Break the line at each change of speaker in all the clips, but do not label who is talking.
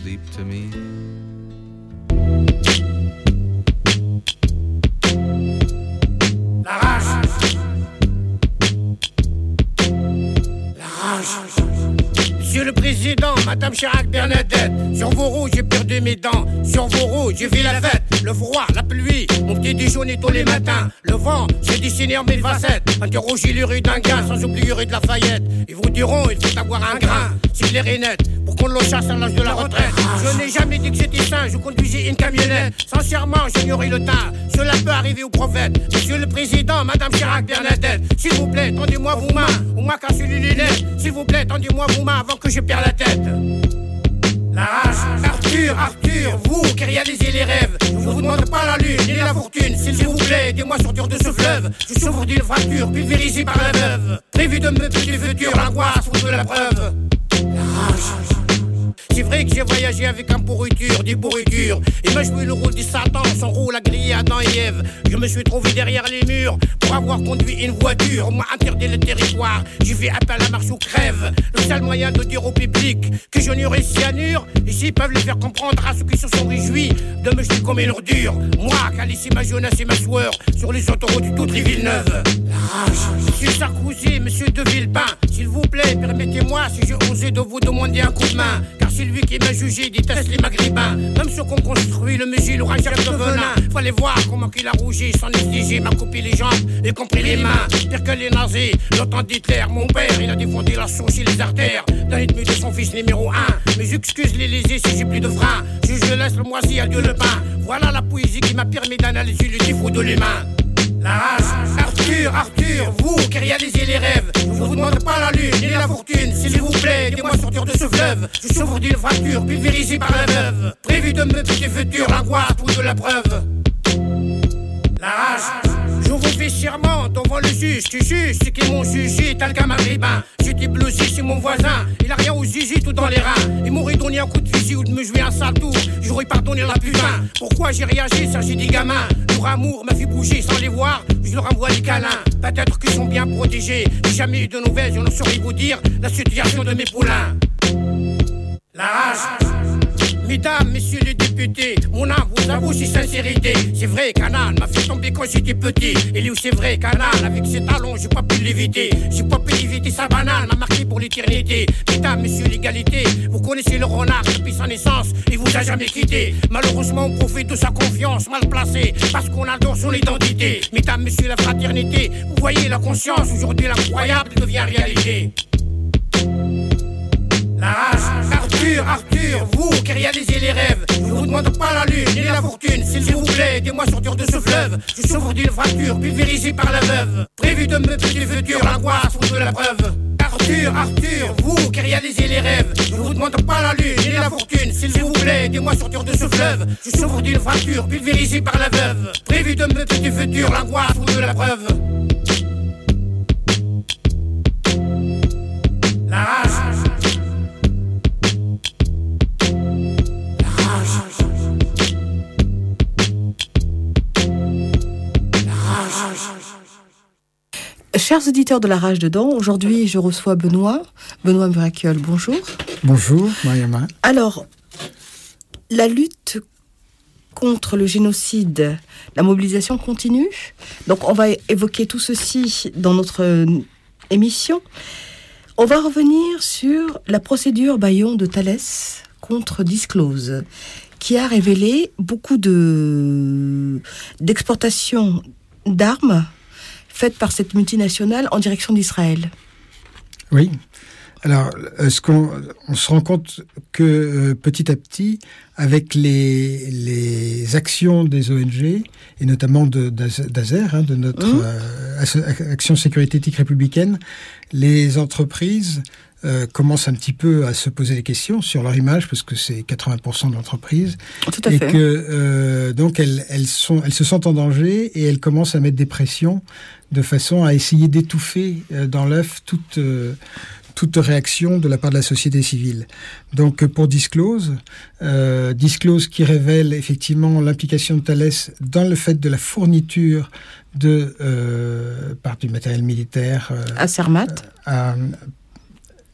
sleep to me.
La rage. La rage. Monsieur le Président, Madame Chirac Bernadette, sur vos roues j'ai perdu mes dents, sur vos roues j'ai fait la fête, le froid, la pluie, mon petit déjeuner tous les matins, le vent, j'ai dessiné en mille facettes, interrogez les rues d'un gars, sans oublier rue de Lafayette, ils vous diront il faut avoir un grain, si l'air est net, pour qu'on le chasse à l'âge de la retraite, je n'ai jamais dit que j'étais sain, je conduisais une camionnette, sincèrement j'ignorais le teint, cela peut arriver au prophète, Monsieur le Président, Madame Chirac Bernadette, s'il vous plaît, tendez-moi vos mains, au moins cassez les lunettes, s'il vous plaît, tendez-moi vos mains avant que je perde la tête. La rage. Arthur, vous qui réalisez les rêves, je vous demande pas la lune ni la fortune, s'il vous plaît, aidez-moi sortir de ce fleuve. Je souffre d'une fracture pulvérisée par la veuve, prévu de me tuer du futur, l'angoisse ou de la preuve. La rage. C'est vrai que j'ai voyagé avec un pourriture, des pourritures. Il m'a joué le rôle du Satan, son rôle a grillé Adam et Ève. Je me suis trouvé derrière les murs pour avoir conduit une voiture. On m'a interdit le territoire, j'ai fait appel à marche ou crève. Le seul moyen de dire au public que je n'aurai cyanure, ici peuvent le faire comprendre à ceux qui se sont réjouis de me jeter comme une ordure. Moi qui a laissé ma jeunesse et ma sueur sur les autoroutes de toutes les villes neuves. La rage. Monsieur Sarkozy, Monsieur de Villepin, s'il vous plaît, permettez-moi si j'ai osé de vous demander un coup de main. Car c'est lui qui m'a jugé, déteste les maghrébins. Même ceux qu'on construit, le musée, l'orangère de venin. Fallait voir comment qu'il a rougi, son exigé, m'a coupé les jambes, y compris les mains. Pire que les nazis, l'OTAN d'Hitler, mon père, il a défendu la source et les artères d'un ennemi de son fils numéro 1. Mais j'excuse l'Élysée si j'ai plus de frein. Je laisse le moisi, adieu le pain. Voilà la poésie qui m'a permis d'analyser le défaut de l'humain. La rage. Arthur, vous qui réalisez les rêves, je vous demande pas la lune ni la fortune, s'il vous plaît, aidez-moi sortir de ce fleuve. Je souffre d'une fracture pulvérisée par la veuve, prévu de me tuer du futur, l'angoisse ou de la preuve. La rage. Je vous fais serment devant le juge qui juge ceux qui m'ont jugé tel qu'un maghrébin. J'étais blousé chez mon voisin, il a rien aux zizi tout dans les reins. Il m'aurait donné un coup de fusil ou de me jouer un sale tour, j'aurais pardonné la putain. Pourquoi j'ai réagi, ça j'ai des gamins. Leur amour m'a fait bouger sans les voir, je leur envoie des câlins. Peut-être qu'ils sont bien protégés, j'ai jamais eu de nouvelles, je ne saurais vous dire la situation de mes poulains. La rage. Mesdames, messieurs les députés, mon âme vous avoue ses sincérités. C'est vrai qu'Anna m'a fait tomber quand j'étais petit. Et lui c'est vrai qu'Anna, avec ses talons, j'ai pas pu l'éviter. J'ai pas pu éviter sa banane, m'a marqué pour l'éternité. Mesdames, messieurs l'égalité, vous connaissez le renard depuis sa naissance, il vous a jamais quitté. Malheureusement on profite de sa confiance mal placée, parce qu'on adore son identité. Mesdames, messieurs la fraternité, vous voyez la conscience, aujourd'hui l'incroyable devient réalité. La rage. Arthur, vous qui réalisez les rêves, je vous demande pas la lune ni la fortune, s'il vous plaît, aidez-moi sortir de ce fleuve. Je souffre d'une fracture pulvérisée par la veuve, prévu de me tuer du futur, l'angoisse ou de la preuve. Arthur, vous qui réalisez les rêves, je vous demande pas la lune ni la fortune, s'il vous plaît, aidez-moi sortir de ce fleuve. Je souffre d'une fracture pulvérisée par la veuve, prévu de me tuer du futur, l'angoisse ou de la preuve. La rage.
Chers auditeurs de La Rage Dedans, aujourd'hui je reçois Benoît Muracle, bonjour.
Bonjour, Mariama.
Alors, la lutte contre le génocide, la mobilisation continue. Donc on va évoquer tout ceci dans notre émission. On va revenir sur la procédure Bayon de Thalès contre Disclose, qui a révélé beaucoup d'exportations d'armes faites par cette multinationale en direction d'Israël.
Oui. Alors, on se rend compte que petit à petit, avec les actions des ONG, et notamment d'ASER, de notre Action Sécurité Éthique Républicaine, les entreprises commencent un petit peu à se poser des questions sur leur image, parce que c'est 80% de l'entreprise.
Tout à fait.
Et que donc elles se sentent en danger et elles commencent à mettre des pressions de façon à essayer d'étouffer dans l'œuf toute réaction de la part de la société civile. Donc pour Disclose qui révèle effectivement l'implication de Thales dans le fait de la fourniture par du matériel militaire
à Cermat,
à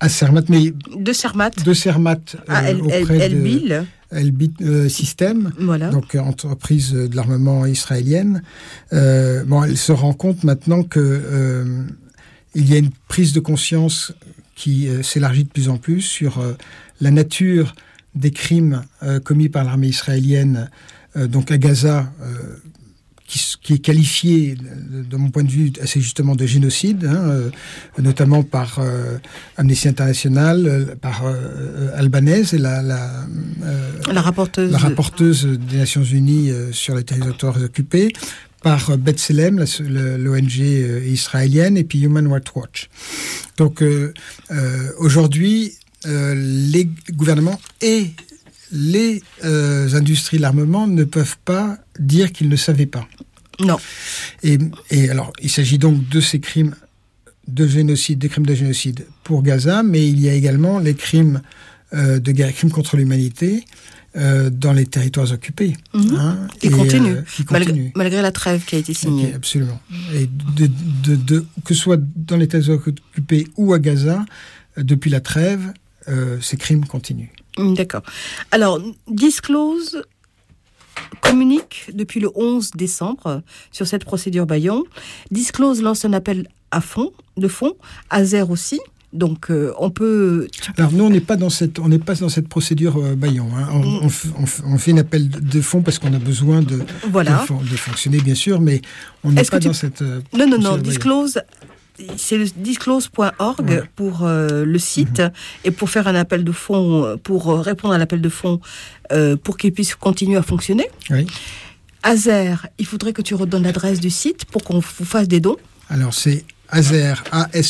À Zermatt, mais
de Zermatt
à
auprès Elbit.
Elbit System,
voilà.
Donc entreprise de l'armement israélienne. Elle se rend compte maintenant que il y a une prise de conscience qui s'élargit de plus en plus sur la nature des crimes commis par l'armée israélienne, donc à Gaza, qui est qualifié, de mon point de vue, assez justement de génocide, notamment par Amnesty International, par Albanese et la rapporteuse des Nations Unies sur les territoires occupés, par B'Tselem, l'ONG israélienne, et puis Human Rights Watch. Donc aujourd'hui, les gouvernements et les industries de l'armement ne peuvent pas dire qu'ils ne savaient pas.
Non.
Et alors, il s'agit donc de ces crimes de génocide, des crimes de génocide pour Gaza, mais il y a également les crimes de guerre, crimes contre l'humanité dans les territoires occupés.
Qui continuent, malgré la trêve qui a été signée.
Okay, absolument. Et que ce soit dans les territoires occupés ou à Gaza, depuis la trêve, ces crimes continuent.
D'accord. Alors, Disclose communique depuis le 11 décembre sur cette procédure Bayon. Disclose lance un appel de fonds, Azer aussi. Donc, on peut...
Alors, nous, on n'est pas dans cette procédure Bayon. On fait un appel de fonds parce qu'on a besoin de fonctionner, bien sûr, mais on n'est pas dans cette...
Non, Disclose... C'est le disclose.org pour le site et pour faire un appel de fonds, pour répondre à l'appel de fonds pour qu'il puisse continuer à fonctionner. Oui. Azer, il faudrait que tu redonnes l'adresse du site pour qu'on vous fasse des dons.
Alors c'est Azer,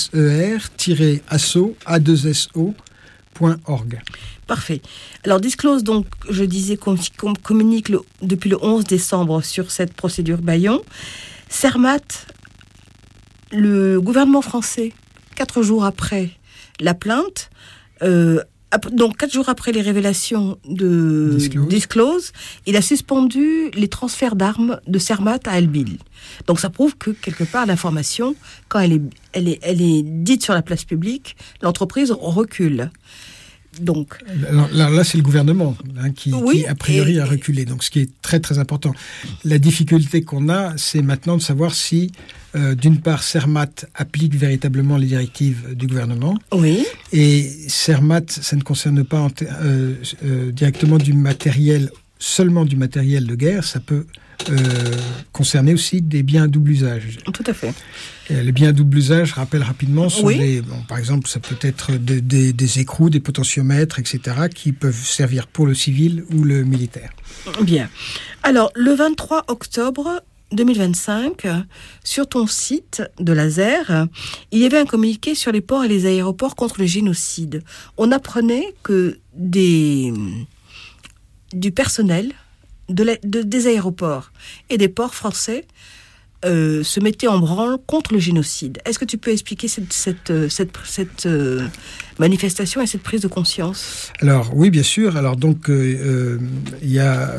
A-S-E-R-A-2-S-O.org.
Parfait. Alors Disclose, donc, je disais qu'on communique depuis le 11 décembre sur cette procédure Bayon. Zermatt, le gouvernement français, 4 jours après la plainte, donc 4 jours après les révélations de Disclose, il a suspendu les transferts d'armes de Zermatt à Elbit. Donc ça prouve que, quelque part, l'information, quand elle est dite sur la place publique, l'entreprise recule. Donc,
alors, là, c'est le gouvernement qui a priori, a reculé. Donc, ce qui est très, très important. La difficulté qu'on a, c'est maintenant de savoir si, d'une part, Zermatt applique véritablement les directives du gouvernement.
Oui.
Et Zermatt, ça ne concerne pas directement seulement du matériel de guerre. Ça peut concerner aussi des biens à double usage.
Tout à fait.
Les biens à double usage, je rappelle rapidement, sont par exemple, ça peut être des écrous, des potentiomètres, etc., qui peuvent servir pour le civil ou le militaire.
Bien. Alors, le 23 octobre 2025, sur ton site de l'Azer, il y avait un communiqué sur les ports et les aéroports contre le génocide. On apprenait que du personnel des aéroports et des ports français se mettaient en branle contre le génocide. Est-ce que tu peux expliquer cette manifestation et cette prise de conscience ?
Alors, oui, bien sûr. Alors, donc, il y a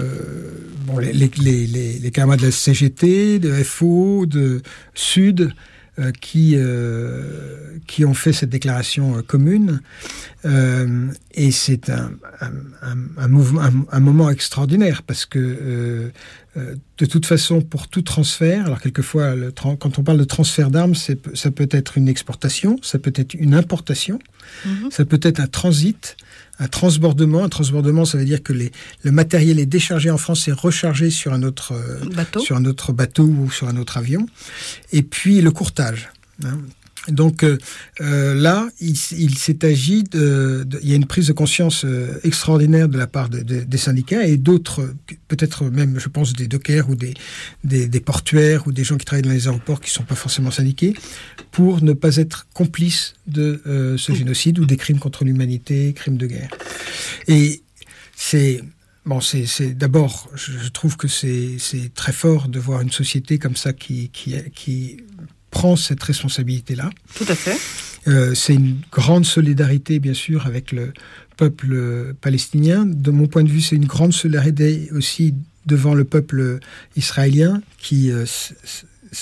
les camarades de la CGT, de FO, de Sud, qui ont fait cette déclaration commune. Et c'est un moment extraordinaire parce que de toute façon, pour tout transfert, alors quelquefois, quand on parle de transfert d'armes, ça peut être une exportation, ça peut être une importation, ça peut être un transit, un transbordement. Un transbordement, ça veut dire que le matériel est déchargé en France et rechargé sur un autre bateau ou sur un autre avion. Et puis le courtage. Donc là, il s'est agi il y a une prise de conscience extraordinaire de la part des syndicats et d'autres, peut-être même, je pense, des dockers ou des portuaires ou des gens qui travaillent dans les aéroports qui ne sont pas forcément syndiqués, pour ne pas être complices de ce génocide ou des crimes contre l'humanité, crimes de guerre. Et c'est d'abord, je trouve que c'est très fort de voir une société comme ça qui prend cette responsabilité-là.
Tout à fait.
C'est une grande solidarité, bien sûr, avec le peuple palestinien. De mon point de vue, c'est une grande solidarité aussi devant le peuple israélien qui,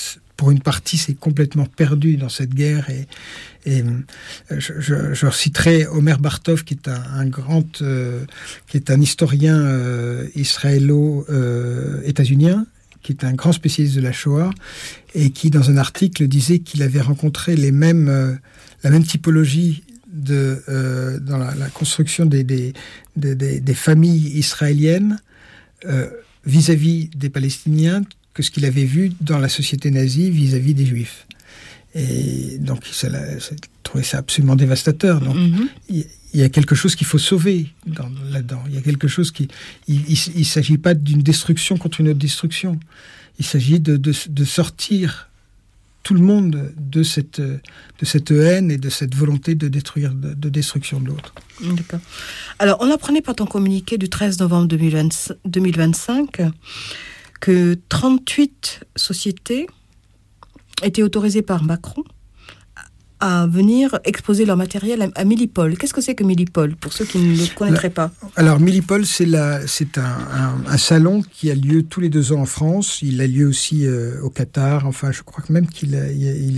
pour une partie, s'est complètement perdu dans cette guerre. Et je reciterai Omer Bartov, qui est qui est un historien israélo-états-unien, qui est un grand spécialiste de la Shoah, et qui, dans un article, disait qu'il avait rencontré la même typologie dans la construction des familles israéliennes vis-à-vis des Palestiniens que ce qu'il avait vu dans la société nazie vis-à-vis des Juifs. Et donc, il trouvait ça absolument dévastateur. Donc, il y a quelque chose qu'il faut sauver là-dedans. Il y a quelque chose il s'agit pas d'une destruction contre une autre destruction. Il s'agit de sortir tout le monde de cette haine et de cette volonté de destruction de l'autre.
D'accord. Alors, on apprenait par ton communiqué du 13 novembre 2025 que 38 sociétés étaient autorisées par Macron à venir exposer leur matériel à Millipol. Qu'est-ce que c'est que Millipol, pour ceux qui ne le connaîtraient pas? Alors,
Millipol, c'est un salon qui a lieu tous les 2 ans en France. Il a lieu aussi au Qatar. Enfin, je crois que même qu'il y a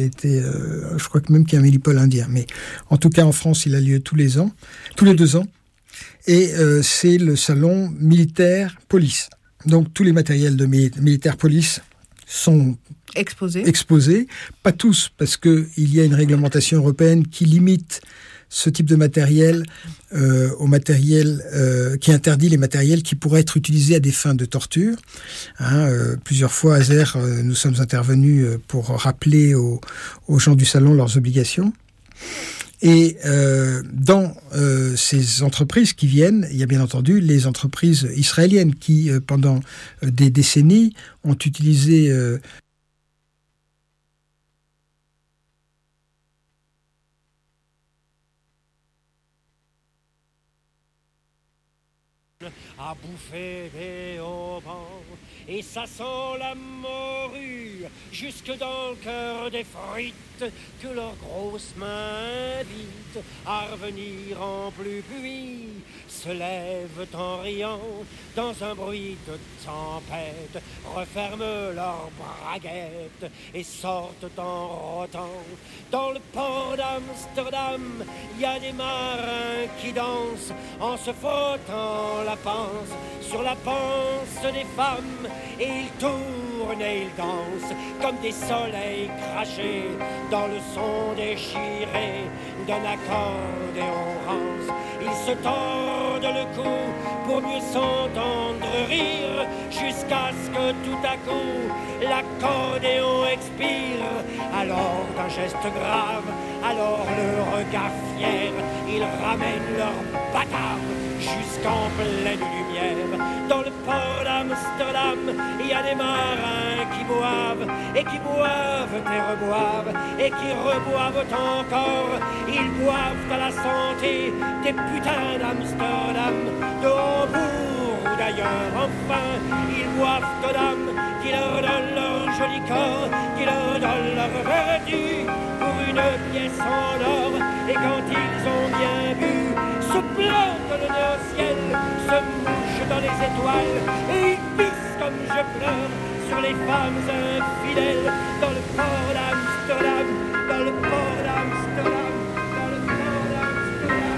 un Millipol indien. Mais en tout cas, en France, il a lieu tous les 2 ans. Et c'est le salon militaire-police. Donc, tous les matériels de militaire-police sont exposés, pas tous, parce qu'il y a une réglementation européenne qui limite ce type de matériel au matériel qui interdit les matériels qui pourraient être utilisés à des fins de torture. Plusieurs fois, Azer, nous sommes intervenus pour rappeler aux gens du salon leurs obligations. Et dans ces entreprises qui viennent, il y a bien entendu les entreprises israéliennes qui, pendant des décennies, ont utilisé
à bouffer des haubans, et ça sent la morue jusque dans le cœur des frites que leurs grosses mains invitent à revenir en pluie, se lèvent en riant dans un bruit de tempête, referment leurs braguettes et sortent en rotant. Dans le port d'Amsterdam, il y a des marins qui dansent en se frottant la panse sur la panse des femmes, et ils tournent et ils dansent comme des soleils crachés dans le son déchiré d'un accordéon rance. Ils se tordent le cou pour mieux s'entendre rire, jusqu'à ce que tout à coup l'accordéon expire. Alors d'un geste grave, alors le regard fier, ils ramènent leur bâtard jusqu'en pleine lumière. Dans le port d'Amsterdam, il y a des marins qui boivent et qui boivent et reboivent et qui reboivent encore. Ils boivent à la santé des putains d'Amsterdam, de Hambourg ou d'ailleurs. Enfin, ils boivent aux dames qui leur donnent leur joli corps, qui leur donnent leur vertu pour une pièce en or. Et quand ils ont bien bu, se plantent le nez au ciel, se mouchent dans les étoiles, et ils pissent comme je pleure sur les femmes infidèles. Dans le port d'Amsterdam, dans le port d'Amsterdam, dans le port d'Amsterdam.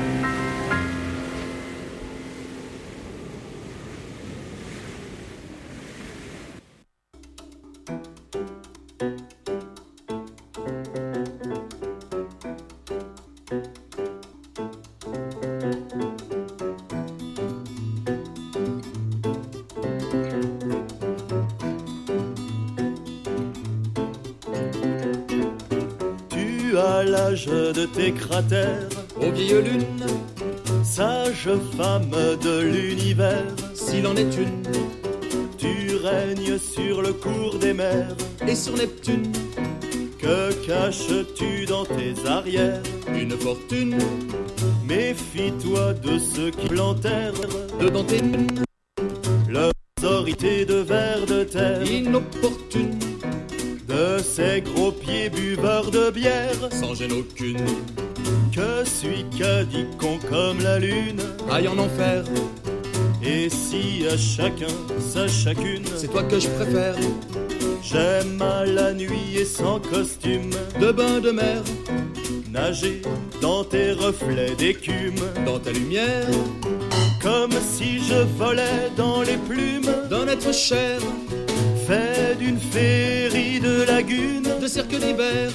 À l'âge de tes cratères,
ô vieille lune,
sage femme de l'univers,
s'il en est une,
tu règnes sur le cours des mers.
Et sur Neptune,
que caches-tu dans tes arrières?
une fortune,
Méfie-toi de ceux qui plantèrent
dedans tes nunes,
l'autorité de vers de terre,
inopportune,
de ces gros pieds buveurs de bière.
sans gêne aucune,
Que suis qu'un comme la lune,
aille en enfer,
et si à chacun sa chacune,
c'est toi que je préfère.
J'aime à la nuit et sans costume,
de bain de mer,
nager dans tes reflets d'écume,
dans ta lumière,
comme si je volais dans les plumes
d'un être cher,
fait d'une féerie de lagunes,
de cirque d'hiver.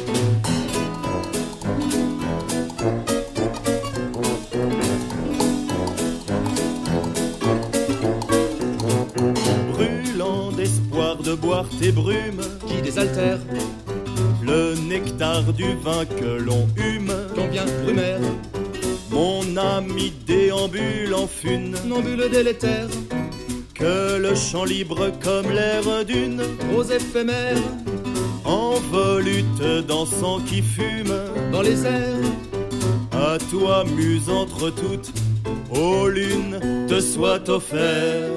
Brûlant d'espoir de boire tes brumes,
Qui désaltère,
le nectar du vin que l'on hume.
quand vient Brumaire,
Mon ami déambule en fune,
nambule délétère,
que le champ libre comme l'air d'une,
aux éphémères,
en volute dansant qui fume.
dans les airs,
À toi, muse entre toutes, ô lune, te soit offert.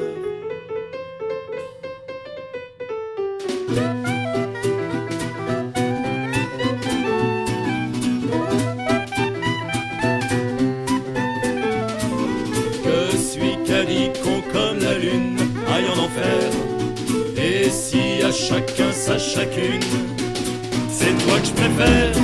Que suis Cadicon comme la lune, aille en enfer. Et si à chacun sa chacune, c'est toi que je préfère.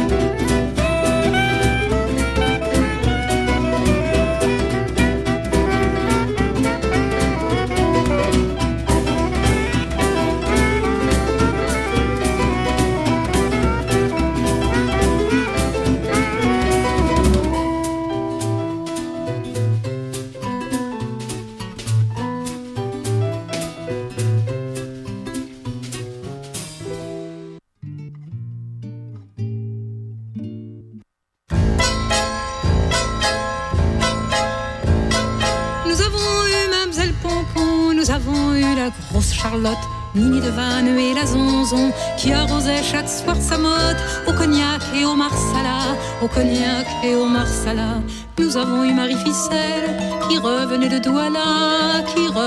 Nous avons eu Mamselle Pompon, nous avons eu la grosse Charlotte, Nini de Vannes et la Zonzon, qui arrosait chaque soir sa motte au cognac et au marsala, au cognac et au marsala. Nous avons eu Marie Ficelle, qui revenait de Douala,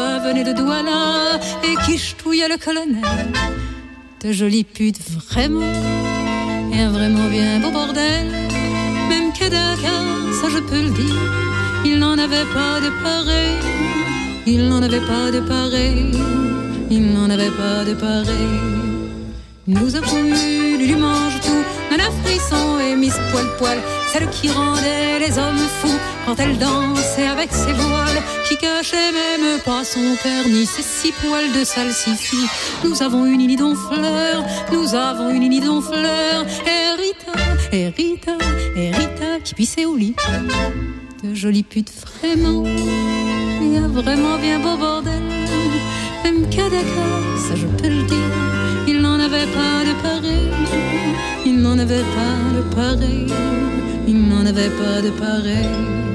et qui ch'touillait le colonel. De jolies putes vraiment, et un vraiment bien beau bordel. Même Kadaka, ça je peux le dire, il n'en avait pas de pareil, il n'en avait pas de pareil, il n'en avait pas de pareil. Nous avons eu Lulu Mange-Tout, Nana Frisson et Miss Poil-Poil, celle qui rendait les hommes fous quand elle dansait avec ses voiles, qui cachait même pas son père ni ses 6 poils de salsifis. Nous avons eu Nini Donfleur, nous avons eu Nini Donfleur, et Rita qui pissait au lit. De jolies putes vraiment, il y a vraiment bien beau bordel. Même Kadaka, ça je peux le dire, il n'en avait pas de pareil, il n'en avait pas de pareil, il n'en avait pas de pareil.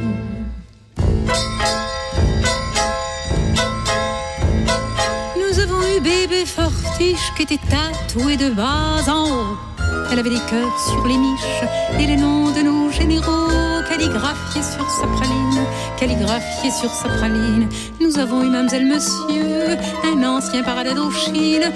Nous avons eu bébé Fortiche qui était tatoué de bas en haut. Elle avait des cœurs sur les miches et les noms de nos généraux calligraphiés sur sa praline, Nous avons eu Mamselle Monsieur, un ancien parada d'Auchine,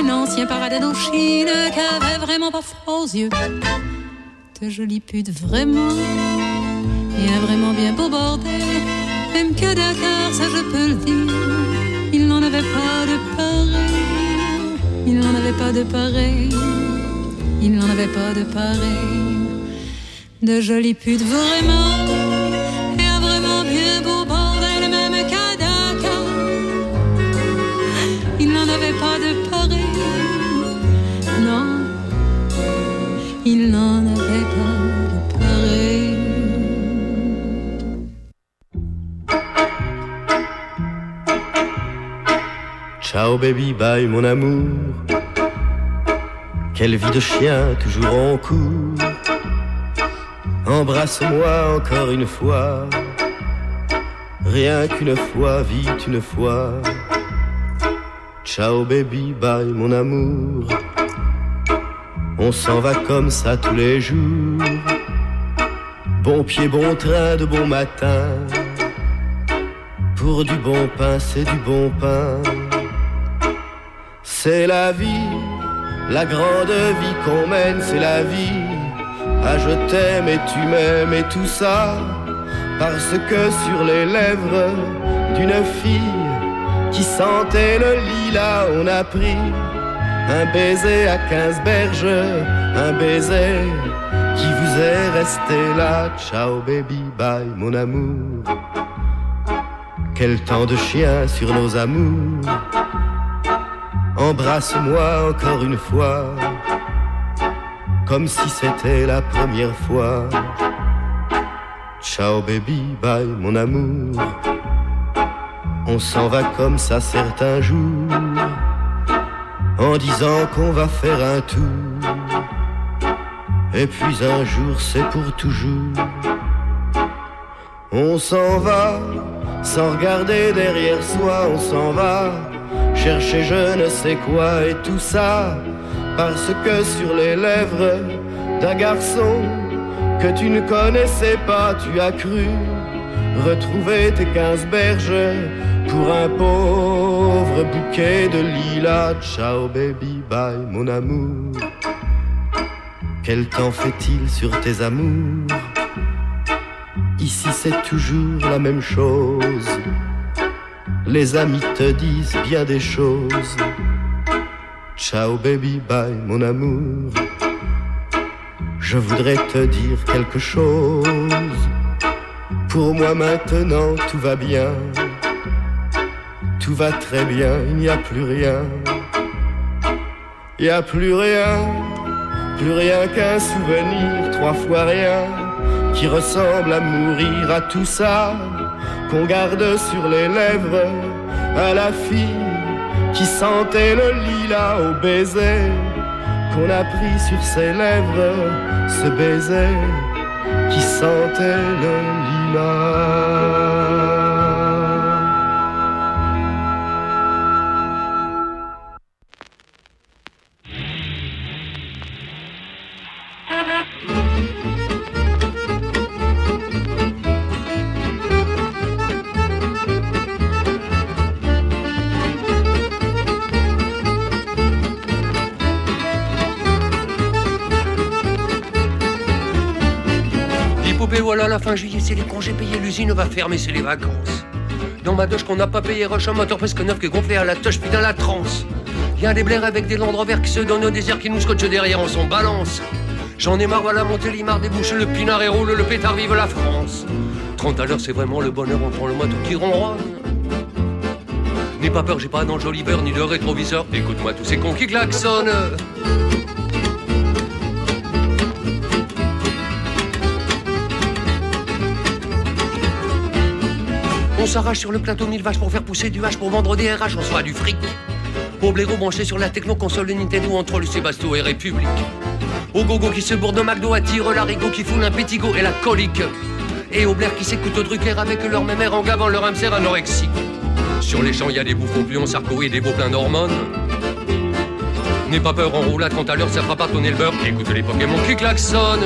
qui avait vraiment pas froid aux yeux. De jolies putes vraiment, et un vraiment bien beau bordel. Même que Dakar, ça je peux le dire, il n'en avait pas de pareil, il n'en avait pas de pareil. Il n'en avait pas de pareil. De jolies putes vraiment, et un vraiment bien beau bordel, même qu'à Dakar. Il n'en avait pas de pareil. Non, il n'en avait pas de pareil.
Ciao baby, bye mon amour. Quelle vie de chien, toujours en cours. Embrasse-moi encore une fois, rien qu'une fois, vite une fois. Ciao baby, bye mon amour. On s'en va comme ça tous les jours. Bon pied, bon train, de bon matin. Pour du bon pain, c'est du bon pain. C'est la vie. La grande vie qu'on mène, c'est la vie. Ah, je t'aime et tu m'aimes et tout ça, parce que sur les lèvres d'une fille qui sentait le lilas, on a pris Un baiser à 15 berges, un baiser qui vous est resté là. Ciao baby bye mon amour. Quel temps de chien sur nos amours. Embrasse-moi encore une fois, comme si c'était la première fois. Ciao baby bye mon amour. On s'en va comme ça certains jours, en disant qu'on va faire un tour. Et puis un jour c'est pour toujours. On s'en va sans regarder derrière soi. On s'en va chercher je ne sais quoi. Et tout ça parce que sur les lèvres d'un garçon que tu ne connaissais pas, tu as cru retrouver tes 15 berges pour un pauvre bouquet de lilas. Ciao baby bye mon amour. Quel temps fait-il sur tes amours? Ici c'est toujours la même chose. Les amis te disent bien des choses. Ciao baby bye mon amour. Je voudrais te dire quelque chose. Pour moi maintenant tout va bien. Tout va très bien, il n'y a plus rien. Il n'y a plus rien qu'un souvenir, 3 fois rien, qui ressemble à mourir, à tout ça qu'on garde sur les lèvres, à la fille qui sentait le lilas, au baiser qu'on a pris sur ses lèvres, ce baiser qui sentait le lilas.
Voilà, la fin juillet, c'est les congés payés, l'usine va fermer, c'est les vacances. Dans ma doche qu'on n'a pas payé, rush un moteur presque neuf qui est gonflé à la touche, putain la transe. Y'a des blairs avec des Land Rover qui se donnent au désert, qui nous scotchent derrière, on s'en balance. J'en ai marre, voilà, Montélimar débouche le pinard et roule le pétard, vive la France. 30 à l'heure, c'est vraiment le bonheur, on prend le moto qui ronronne. N'aie pas peur, j'ai pas d'enjoliveur ni de rétroviseur, écoute-moi tous ces cons qui klaxonnent. On s'arrache sur le plateau 1000 vaches pour faire pousser du hache, pour vendre des RH, on se fera du fric. Au blaireau branché sur la techno, console Nintendo entre le Sébasto et République. Au gogo qui se bourre de McDo, attire l'arigot qui foule un pétigo et la colique. Et au blaire qui s'écoute au Drucker avec leur mémère en gavant leur hamster anorexique. Sur les champs, y a des bouffons puants, Sarko et des beaux pleins d'hormones. N'aie pas peur, en roulade, quand à l'heure, ça fera pas tonner le beurre. Écoute les Pokémon qui klaxonnent.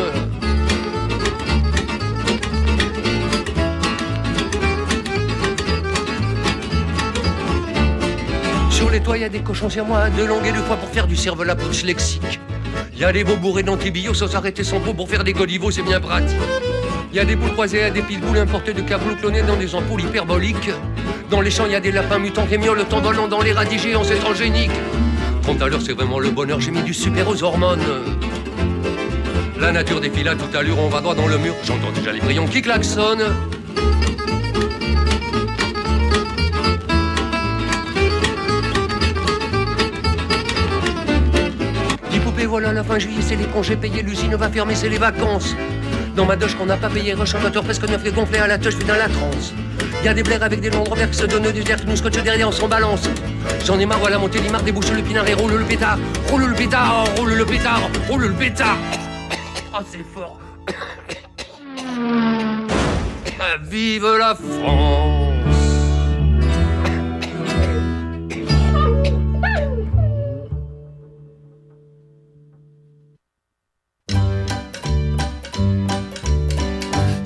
Sur les toits, y a des cochons sur moi, de longue et de fois pour faire du cervelas pouce lexique. Y a des veaux bourrés d'antibio sans s'arrêter sans peau pour faire des godivos, c'est bien pratique. Y a des poules croisées à des pitbulls importés de câbles clonés dans des ampoules hyperboliques. Dans les champs, y a des lapins mutants qui miaulent en volant dans les radis géants, c'est transgénique. 30 à l'heure, c'est vraiment le bonheur, j'ai mis du super aux hormones. La nature défile à toute allure, on va droit dans le mur, j'entends déjà les brillants qui klaxonnent. Voilà, la fin juillet, c'est les congés payés, l'usine va fermer, c'est les vacances. Dans ma doche qu'on n'a pas payé, rush un moteur presque neuf et gonflé à la touche, putain la transe. Y'a des blairs avec des Land Rover qui se donnent du désert, qui nous scotchent derrière, on s'en balance. J'en ai marre, voilà, Montélimar débouche le pinard et roule le pétard. Roule le pétard, roule le pétard, roule le pétard. Oh, c'est fort. Vive la France.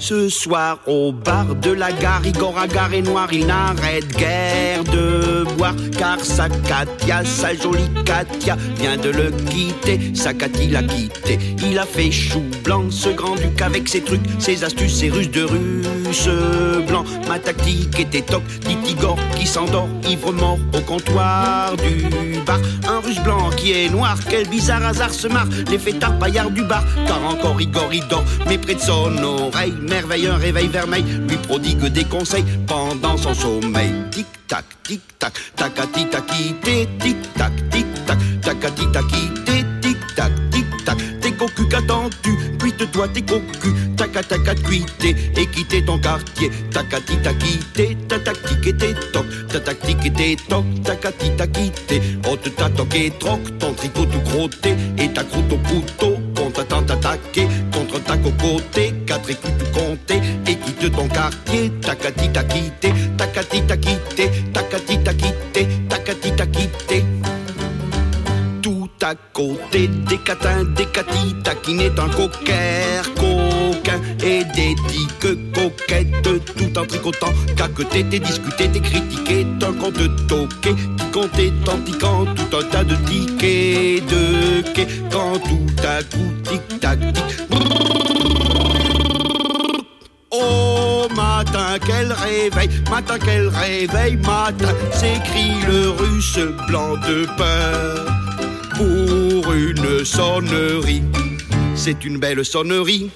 Ce soir au bar de la gare, Igor Agar est noir, il n'arrête guère de boire, car sa Katia, sa jolie Katia, vient de le quitter, sa Katia l'a quitté. Il a fait chou blanc, ce grand-duc, avec ses trucs, ses astuces, ses ruses de russe blanc. Ma tactique était toc, dit Igor qui s'endort, ivre mort au comptoir du bar. Un russe blanc qui est noir, quel bizarre hasard se marre, les fêtards paillards du bar, car encore Igor il dort, mais près de son oreille, merveille, un réveil vermeil, lui prodigue des conseils pendant son sommeil. Tic-tac, tic-tac, tacati taquité, tic-tac, tic-tac, tacati taquité, tic-tac, tic-tac, t'es cocu, qu'attends-tu? Cuite-toi tes cocus, taca-taca cuité, et quitter ton quartier, tacati taquité, ta tactique et tes tocs, ta tactique et tes tocs, tacati taquité, ôte ta toque et troque, ton tricot tout crotté, et ta croûte au couteau, qu'on t'attend t'attaquer, contre ta cocoté, 4 écus tout compté, et quitte ton quartier, tacati taquité, tacati taquité, tacati taquité, tacati taquité. Tout à côté, des catins, des catis, taquiner un coquère, coquin, et des tiques coquettes, tout en tricotant, caqueté, t'es discuté, t'es critiqué, t'un compte toqué, qui comptait en tiquant, tout un tas de tickets, de quai, quand tout à coup, tic-tac, tic, oh, matin, quel réveil, matin, quel réveil, matin, s'écrie le russe blanc de peur. Pour une sonnerie, c'est une belle sonnerie.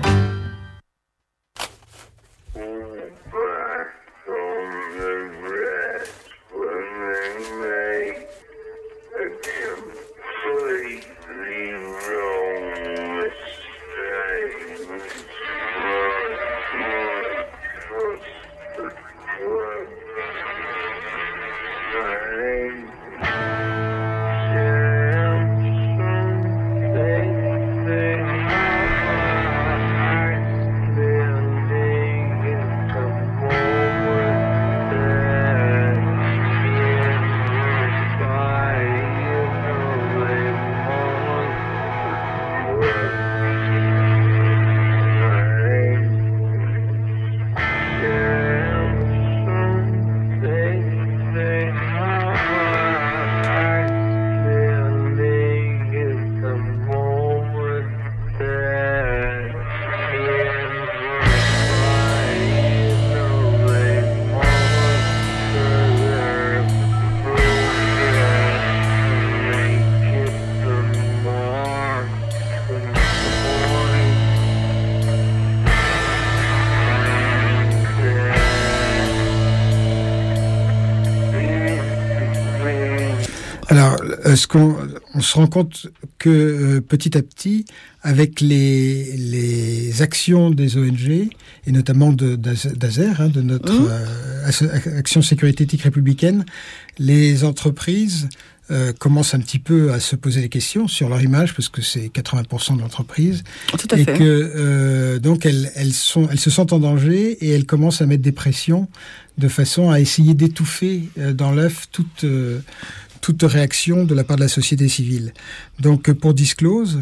On se rend compte que petit à petit, avec les actions des ONG, et notamment d'ASER, de notre Action Sécurité Éthique Républicaine, les entreprises commencent un petit peu à se poser des questions sur leur image, parce que c'est 80% de l'entreprise.
Tout à fait.
Et que donc elles se sentent en danger et elles commencent à mettre des pressions de façon à essayer d'étouffer dans l'œuf toute réaction de la part de la société civile. Donc pour Disclose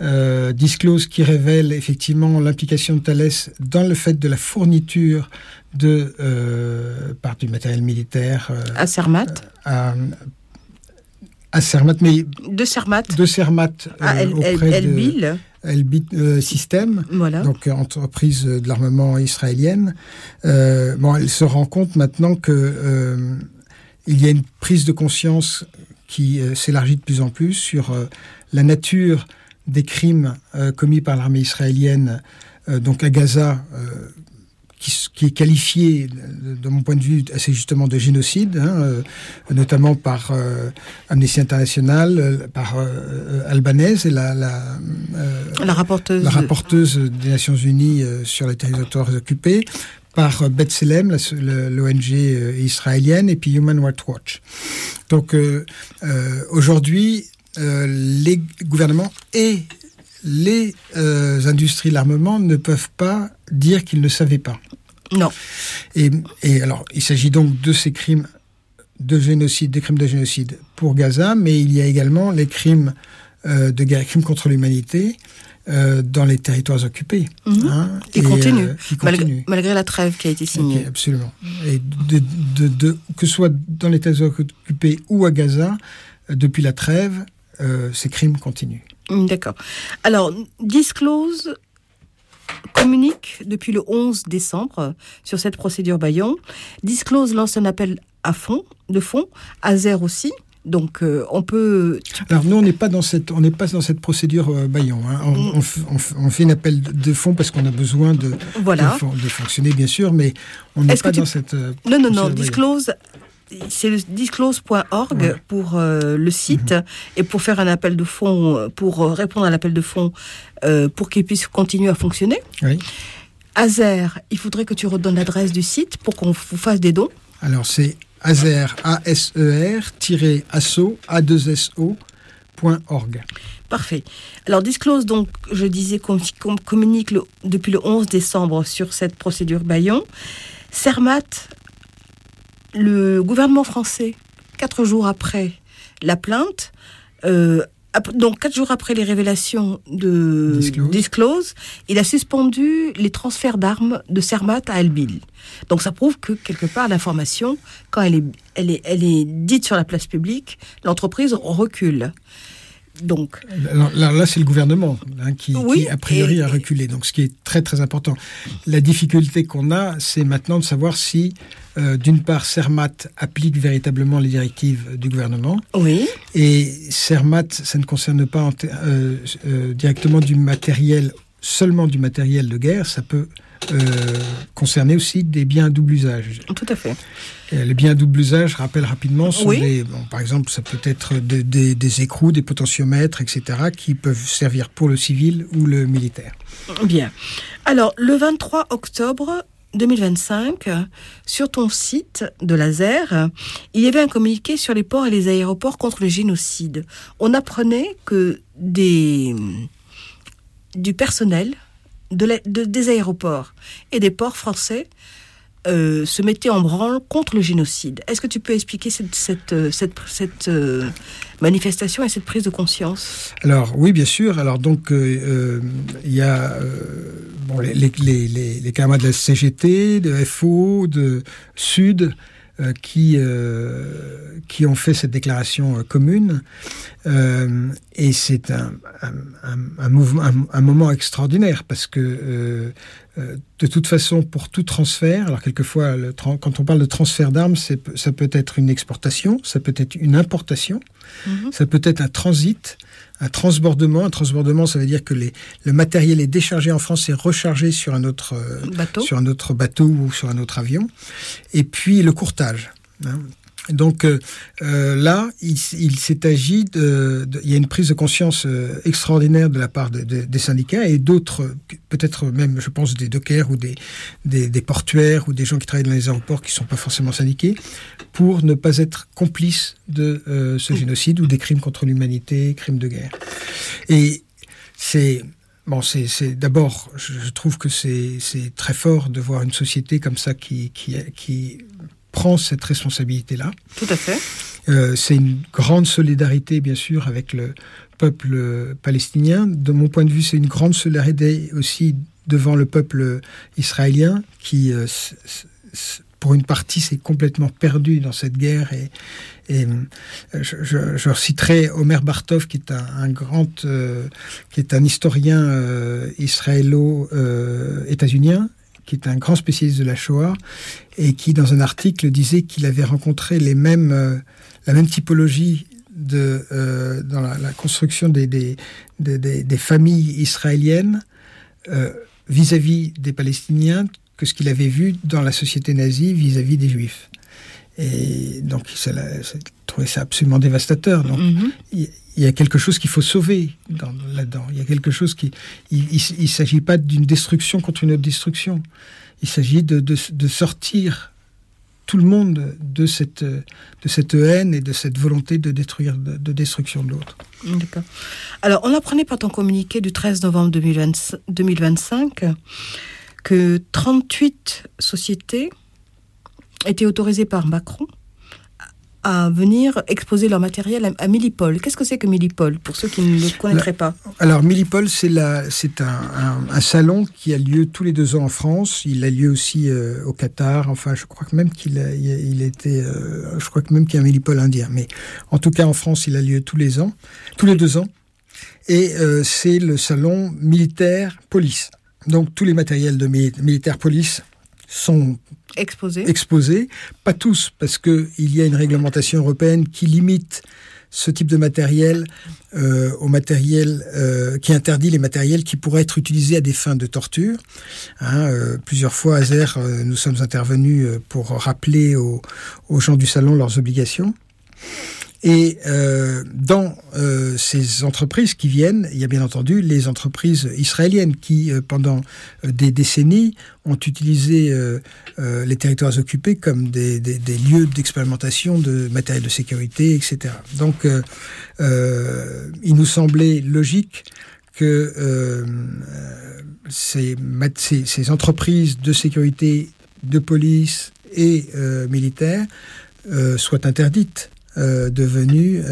qui révèle effectivement l'implication de Thales dans le fait de la fourniture par du matériel militaire
à Cermat.
À Cermat, mais
de Cermat
auprès
Elbit
Elbit System,
voilà.
Donc entreprise de l'armement israélienne. Elle se rend compte maintenant que il y a une prise de conscience qui s'élargit de plus en plus sur la nature des crimes commis par l'armée israélienne, donc à Gaza, qui est qualifié, de mon point de vue, assez justement de génocide, notamment par Amnesty International, par Albanese et la rapporteuse des Nations Unies sur les territoires occupés, par B'Tselem, l'ONG israélienne, et puis Human Rights Watch. Donc aujourd'hui, les gouvernements et les industries de l'armement ne peuvent pas dire qu'ils ne savaient pas.
Non.
Et alors, il s'agit donc de ces crimes de génocide, des crimes de génocide pour Gaza, mais il y a également les crimes de guerre, crimes contre l'humanité, dans les territoires occupés.
Qui continue,
qui continue.
Malgré la trêve qui a été signée.
Okay, absolument. Et que ce soit dans les territoires occupés ou à Gaza, depuis la trêve, ces crimes continuent.
D'accord. Alors, Disclose communique depuis le 11 décembre sur cette procédure Bayon. Disclose lance un appel de fonds, Azer aussi. Donc, on peut...
Alors, nous, on n'est pas dans cette procédure Bayon. On fait un appel de fonds parce qu'on a besoin de fonctionner, bien sûr, mais on n'est pas dans cette...
Non, Disclose... C'est le disclose.org pour le site et pour faire un appel de fonds, pour répondre à l'appel de fonds pour qu'il puisse continuer à fonctionner.
Oui.
Azer, il faudrait que tu redonnes l'adresse du site pour qu'on vous fasse des dons.
Alors c'est Azer, ASER-asso, A2SO.org. Parfait.
Alors Disclose, donc, je disais qu'on communique depuis le 11 décembre sur cette procédure Bayon. Cermat, le gouvernement français, 4 jours après la plainte, donc 4 jours après les révélations de Disclose, il a suspendu les transferts d'armes de Cermat à Elbil. Donc ça prouve que quelque part l'information, quand elle est dite sur la place publique, l'entreprise recule. Donc,
là, c'est le gouvernement qui a priori a reculé. Donc, ce qui est très très important. La difficulté qu'on a, c'est maintenant de savoir si, d'une part, Cermat applique véritablement les directives du gouvernement.
Oui.
Et Cermat, ça ne concerne pas directement seulement du matériel de guerre. Ça peut concerner aussi des biens à double usage.
Tout à fait.
Les biens à double usage, rappelle rapidement, sont par exemple, ça peut être des écrous, des potentiomètres, etc., qui peuvent servir pour le civil ou le militaire.
Bien. Alors, le 23 octobre 2025, sur ton site de l'Azer, il y avait un communiqué sur les ports et les aéroports contre le génocide. On apprenait que du personnel des aéroports et des ports français se mettaient en branle contre le génocide. Est-ce que tu peux expliquer cette manifestation et cette prise de conscience ?
Alors oui, bien sûr. Alors donc il y a les camarades de la CGT, de FO, de Sud qui ont fait cette déclaration commune. Et c'est un moment extraordinaire parce que de toute façon, pour tout transfert, alors quelquefois, quand on parle de transfert d'armes, ça peut être une exportation, ça peut être une importation, ça peut être un transit, un transbordement. Un transbordement, ça veut dire que le matériel est déchargé en France et rechargé sur un autre bateau ou sur un autre avion. Et puis le courtage. Donc là, il s'est agi il y a une prise de conscience extraordinaire de la part des syndicats et d'autres, peut-être même, je pense, des dockers ou des portuaires ou des gens qui travaillent dans les aéroports qui ne sont pas forcément syndiqués, pour ne pas être complices de ce génocide ou des crimes contre l'humanité, crimes de guerre. Et c'est d'abord, je trouve que c'est très fort de voir une société comme ça qui prend cette responsabilité-là.
Tout à fait.
C'est une grande solidarité, bien sûr, avec le peuple palestinien. De mon point de vue, c'est une grande solidarité aussi devant le peuple israélien qui, pour une partie, s'est complètement perdu dans cette guerre. Et je citerai Omer Bartov, qui est qui est un historien israélo-états-unien, qui est un grand spécialiste de la Shoah, et qui, dans un article, disait qu'il avait rencontré la même typologie dans la construction des familles israéliennes vis-à-vis des Palestiniens que ce qu'il avait vu dans la société nazie vis-à-vis des Juifs. Et donc, il trouvait ça absolument dévastateur. Donc, il y a quelque chose qu'il faut sauver là-dedans. Il y a quelque chose il ne s'agit pas d'une destruction contre une autre destruction. Il s'agit de sortir tout le monde de cette haine et de cette volonté de destruction de l'autre.
D'accord. Alors, on apprenait par ton communiqué du 13 novembre 2025 que 38 sociétés étaient autorisées par Macron à venir exposer leur matériel à Millipol. Qu'est-ce que c'est que Millipol, pour ceux qui ne le connaîtraient pas?
Alors, Millipol, c'est un salon qui a lieu tous les 2 ans en France. Il a lieu aussi au Qatar. Enfin, je crois que même qu'il y a un Millipol indien. Mais en tout cas, en France, il a lieu tous les 2 ans. Et c'est le salon militaire police. Donc, tous les matériels de militaire police sont exposés. Pas tous, parce qu'il y a une réglementation européenne qui limite ce type de matériel au matériel qui interdit les matériels qui pourraient être utilisés à des fins de torture. Plusieurs fois, à ZER, nous sommes intervenus pour rappeler aux gens du salon leurs obligations. Et dans ces entreprises qui viennent, il y a bien entendu les entreprises israéliennes qui, pendant des décennies, ont utilisé les territoires occupés comme des lieux d'expérimentation de matériel de sécurité, etc. Donc, il nous semblait logique que ces entreprises de sécurité, de police et militaires soient interdites de venue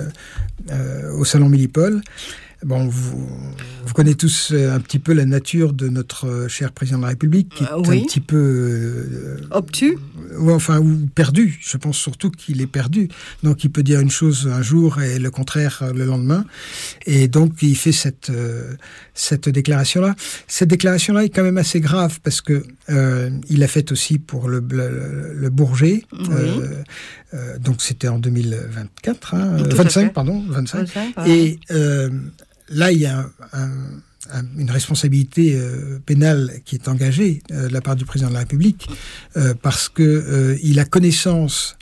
au salon Millipol. Bon, vous connaissez tous un petit peu la nature de notre cher président de la République, qui est un petit peu
obtus,
ou perdu. Je pense surtout qu'il est perdu. Donc, il peut dire une chose un jour et le contraire le lendemain. Et donc, il fait cette déclaration-là. Cette déclaration-là est quand même assez grave parce que il l'a faite aussi pour le Bourget. Donc, c'était en 2024, 25, pardon, 25. Et là, il y a une responsabilité pénale qui est engagée de la part du président de la République parce que il a connaissance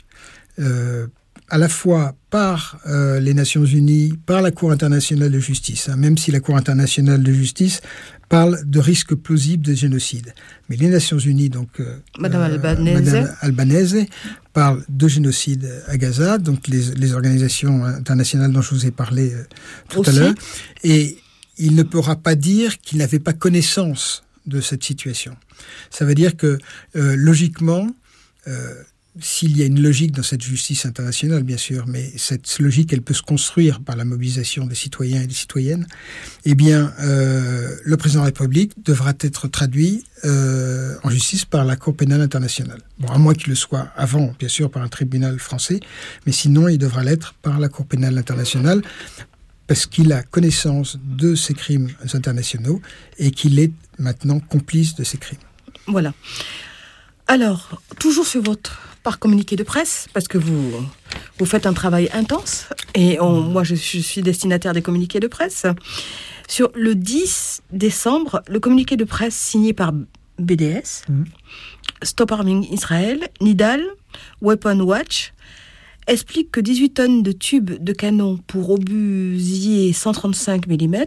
à la fois par les Nations Unies, par la Cour internationale de justice, même si la Cour internationale de justice parle de risque plausible de génocide. Mais les Nations Unies, donc Madame Albanese, parle de génocide à Gaza, donc les organisations internationales dont je vous ai parlé tout à l'heure. Et il ne pourra pas dire qu'il n'avait pas connaissance de cette situation. Ça veut dire que, logiquement, s'il y a une logique dans cette justice internationale, bien sûr, mais cette logique, elle peut se construire par la mobilisation des citoyens et des citoyennes, eh bien, le président de la République devra être traduit en justice par la Cour pénale internationale. Bon, à moins qu'il le soit avant, bien sûr, par un tribunal français, mais sinon, il devra l'être par la Cour pénale internationale, parce qu'il a connaissance de ces crimes internationaux et qu'il est maintenant complice de ces crimes.
Voilà. Alors, toujours sur votre par communiqué de presse, parce que vous faites un travail intense, et moi je suis destinataire des communiqués de presse. Sur le 10 décembre, le communiqué de presse signé par BDS, Stop Arming Israel, Nidal, Weapon Watch, explique que 18 tonnes de tubes de canon pour obusier 135 mm...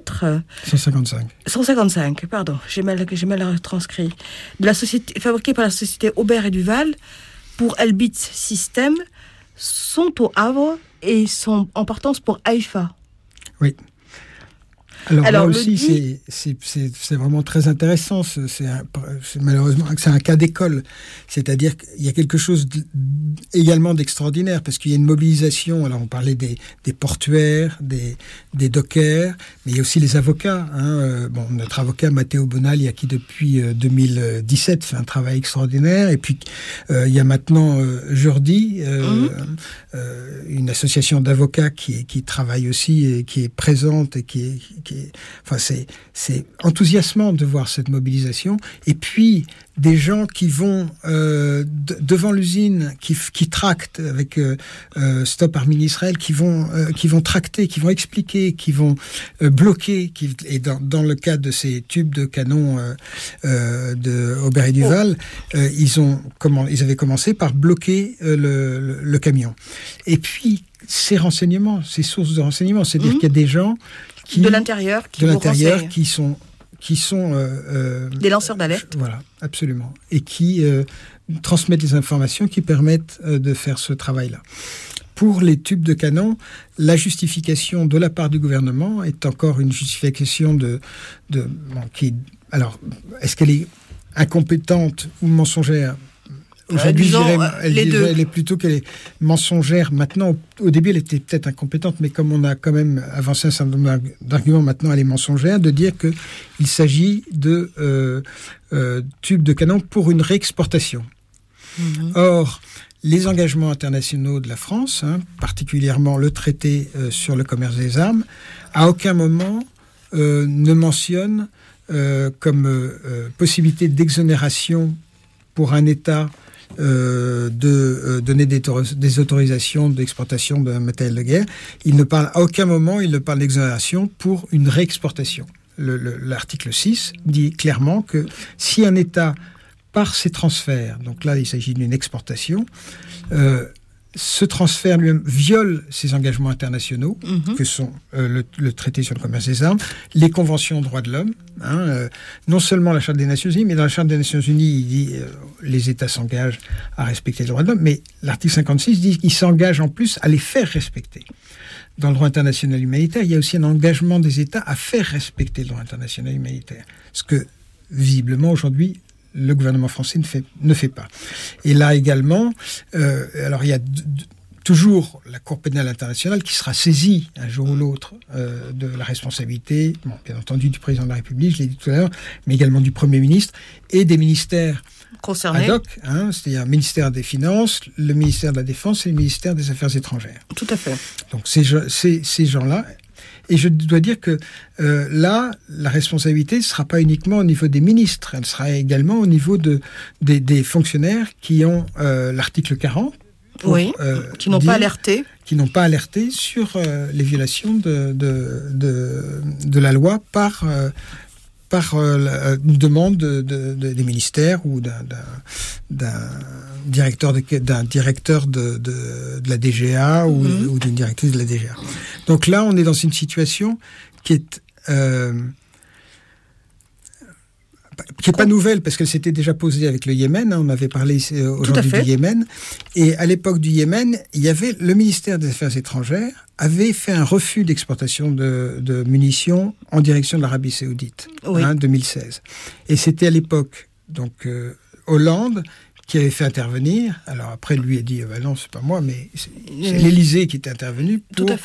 155, pardon, j'ai mal transcrit. Fabriqués par la société Aubert et Duval pour Elbit System sont au Havre et sont en partance pour Haïfa.
Oui. Alors là aussi, c'est vraiment très intéressant. Malheureusement, c'est un cas d'école. C'est-à-dire qu'il y a quelque chose également d'extraordinaire, parce qu'il y a une mobilisation. Alors, on parlait des portuaires, des dockers, mais il y a aussi les avocats. Notre avocat, Matteo Bonaglia, qui depuis 2017 fait un travail extraordinaire. Et puis, il y a maintenant Jordi, une association d'avocats qui travaille aussi et qui est présente et c'est enthousiasmant de voir cette mobilisation. Et puis, des gens qui vont devant l'usine, qui tractent avec Stop Arming Israel, qui vont tracter, qui vont expliquer, qui vont bloquer. Et dans le cas de ces tubes de canon de Aubert et Duval, ils avaient commencé par bloquer le camion. Et puis, ces sources de renseignements, c'est-à-dire qu'il y a des gens
de l'intérieur
qui sont
des lanceurs d'alerte.
Voilà, absolument. Et qui transmettent les informations qui permettent de faire ce travail-là. Pour les tubes de canon, la justification de la part du gouvernement est encore une justification alors, est-ce qu'elle est incompétente ou mensongère ? Aujourd'hui,
disons,
elle est plutôt qu'elle est mensongère. Maintenant, au début, elle était peut-être incompétente, mais comme on a quand même avancé un certain nombre d'arguments, maintenant, elle est mensongère, de dire qu'il s'agit de tubes de canon pour une réexportation. Or, les engagements internationaux de la France, particulièrement le traité sur le commerce des armes, à aucun moment ne mentionne comme possibilité d'exonération pour un État de donner des autorisations d'exportation d'un matériel de guerre. À aucun moment, il ne parle d'exonération pour une réexportation. L'article 6 dit clairement que si un État, par ses transferts, donc là il s'agit d'une exportation, ce transfert lui-même viole ses engagements internationaux, que sont le traité sur le commerce des armes, les conventions droits de l'homme, non seulement la Charte des Nations Unies, mais dans la Charte des Nations Unies, il dit les États s'engagent à respecter les droits de l'homme, mais l'article 56 dit qu'ils s'engagent en plus à les faire respecter. Dans le droit international humanitaire, il y a aussi un engagement des États à faire respecter le droit international humanitaire. Ce que, visiblement, aujourd'hui, le gouvernement français ne fait pas. Et là également, alors il y a toujours la Cour pénale internationale qui sera saisie un jour ou l'autre de la responsabilité, bien entendu du président de la République, je l'ai dit tout à l'heure, mais également du Premier ministre et des ministères concernés, ad hoc, c'est-à-dire le ministère des Finances, le ministère de la Défense et le ministère des Affaires étrangères.
Tout à fait.
Donc ces gens-là. Et je dois dire que là, la responsabilité ne sera pas uniquement au niveau des ministres, elle sera également au niveau des fonctionnaires qui ont l'article 40.
Qui n'ont pas alerté.
Qui n'ont pas alerté sur les violations de la loi par une demande des ministères ou d'un directeur de la DGA ou d'une directrice de la DGA. Donc là, on est dans une situation qui est pas nouvelle, parce qu'elle s'était déjà posée avec le Yémen. On avait parlé aujourd'hui du Yémen. Et à l'époque du Yémen, il y avait le ministère des Affaires étrangères avait fait un refus d'exportation de munitions en direction de l'Arabie Saoudite, 2016. Et c'était à l'époque, donc, Hollande qui avait fait intervenir. Alors après, lui a dit, non, c'est pas moi, mais c'est l'Élysée qui était intervenu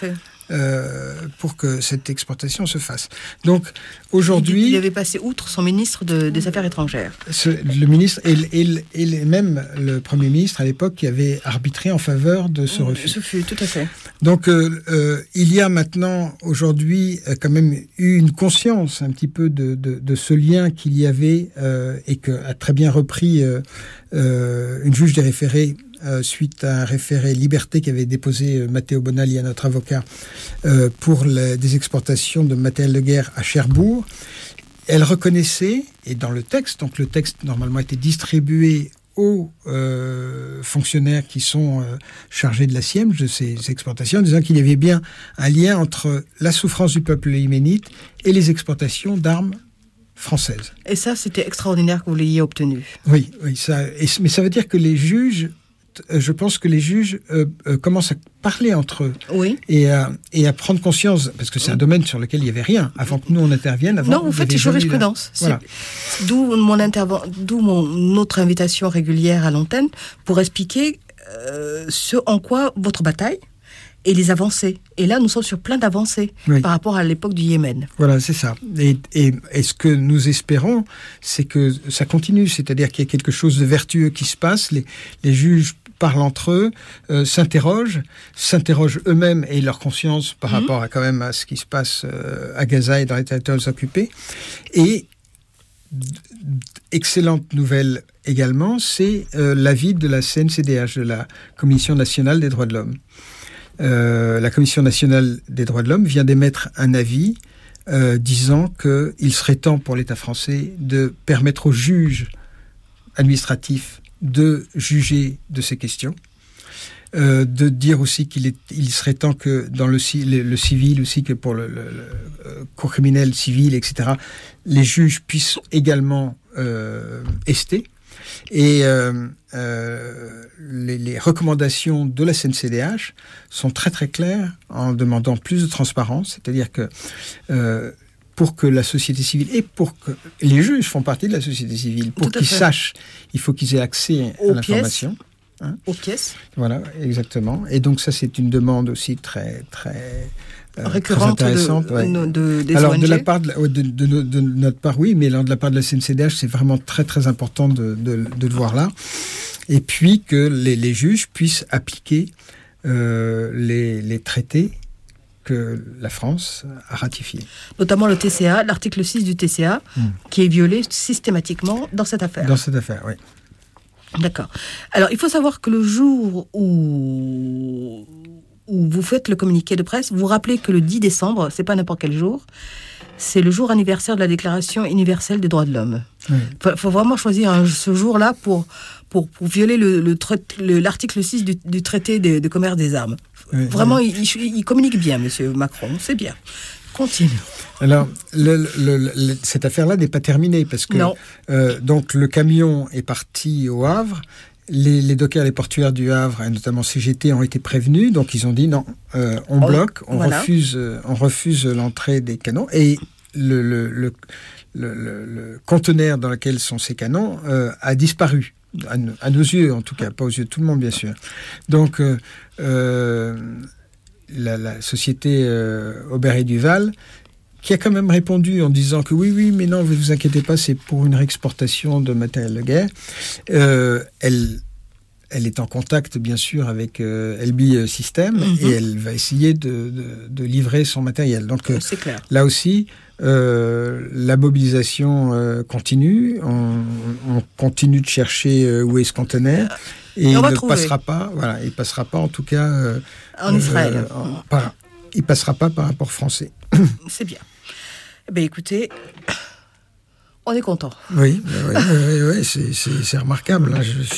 pour que cette exportation se fasse. Donc aujourd'hui,
il avait passé outre son ministre des Affaires étrangères.
Le ministre et même le Premier ministre à l'époque qui avait arbitré en faveur de ce refus.
Ce fut tout à fait.
Donc il y a maintenant aujourd'hui quand même eu une conscience un petit peu de ce lien qu'il y avait et que a très bien repris une juge des référés. Suite à un référé Liberté qu'avait déposé Matteo Bonalli, notre avocat, pour des exportations de matériel de guerre à Cherbourg. Elle reconnaissait, et dans le texte, donc le texte normalement était distribué aux fonctionnaires qui sont chargés de la SIEMG, de ces exportations, en disant qu'il y avait bien un lien entre la souffrance du peuple yéménite et les exportations d'armes françaises.
Et ça, c'était extraordinaire que vous l'ayez obtenu.
Oui, mais ça veut dire que les juges... Je pense que les juges commencent à parler entre eux et à prendre conscience, parce que c'est un domaine sur lequel il n'y avait rien, avant que nous on intervienne.
Non, vous faites jurisprudence. Voilà. D'où notre invitation régulière à l'antenne pour expliquer ce en quoi votre bataille et les avancées. Et là, nous sommes sur plein d'avancées par rapport à l'époque du Yémen.
Voilà, c'est ça. Et ce que nous espérons, c'est que ça continue, c'est-à-dire qu'il y a quelque chose de vertueux qui se passe. Les juges parlent entre eux, s'interrogent eux-mêmes et leur conscience par rapport à, quand même, à ce qui se passe à Gaza et dans les territoires occupés. Et excellente nouvelle également, c'est l'avis de la CNCDH, de la Commission nationale des droits de l'homme. La Commission nationale des droits de l'homme vient d'émettre un avis disant qu'il serait temps pour l'État français de permettre aux juges administratifs de juger de ces questions, de dire aussi qu'il serait temps que dans le civil aussi, que pour le cour criminel civil, etc., les juges puissent également ester. Et les recommandations de la CNCDH sont très très claires en demandant plus de transparence, c'est-à-dire que pour que la société civile et pour que les juges font partie de la société civile, pour qu'ils sachent, il faut qu'ils aient accès à l'information.
Aux pièces.
Voilà, exactement. Et donc ça, c'est une demande aussi très
récurrente
très intéressante.
Des
Alors
ONG.
de la part de notre part, oui, mais de la part de la CNCDH, c'est vraiment très très important de le voir là. Et puis que les juges puissent appliquer les traités que la France a ratifiés.
Notamment le TCA, l'article 6 du TCA, qui est violé systématiquement dans cette affaire.
Dans cette affaire, oui.
D'accord. Alors, il faut savoir que le jour où vous faites le communiqué de presse, vous rappelez que le 10 décembre, c'est pas n'importe quel jour, c'est le jour anniversaire de la Déclaration universelle des droits de l'homme. Il faut vraiment choisir ce jour-là pour violer l'article 6 du traité de commerce des armes. Vraiment, il communique bien, monsieur Macron, c'est bien. Continue.
Alors, cette affaire-là n'est pas terminée parce que donc le camion est parti au Havre. Les dockers, les portuaires du Havre, et notamment CGT, ont été prévenus. Donc, ils ont dit non, on bloque, on refuse l'entrée des canons. Et le conteneur dans lequel sont ces canons a disparu. À nos yeux, en tout cas, pas aux yeux de tout le monde, bien sûr. Donc, la société Aubert et Duval, qui a quand même répondu en disant que oui, mais non, vous inquiétez pas, c'est pour une réexportation de matériel de guerre. Elle est en contact, bien sûr, avec LB System et elle va essayer de livrer son matériel. Donc,
c'est clair.
Là aussi, la mobilisation continue. On continue de chercher où est ce conteneur. Et il ne passera pas, il passera pas en tout cas
en Israël.
Il passera pas par un port français.
C'est bien. Eh bien, écoutez, on est content.
Oui, c'est remarquable. Hein.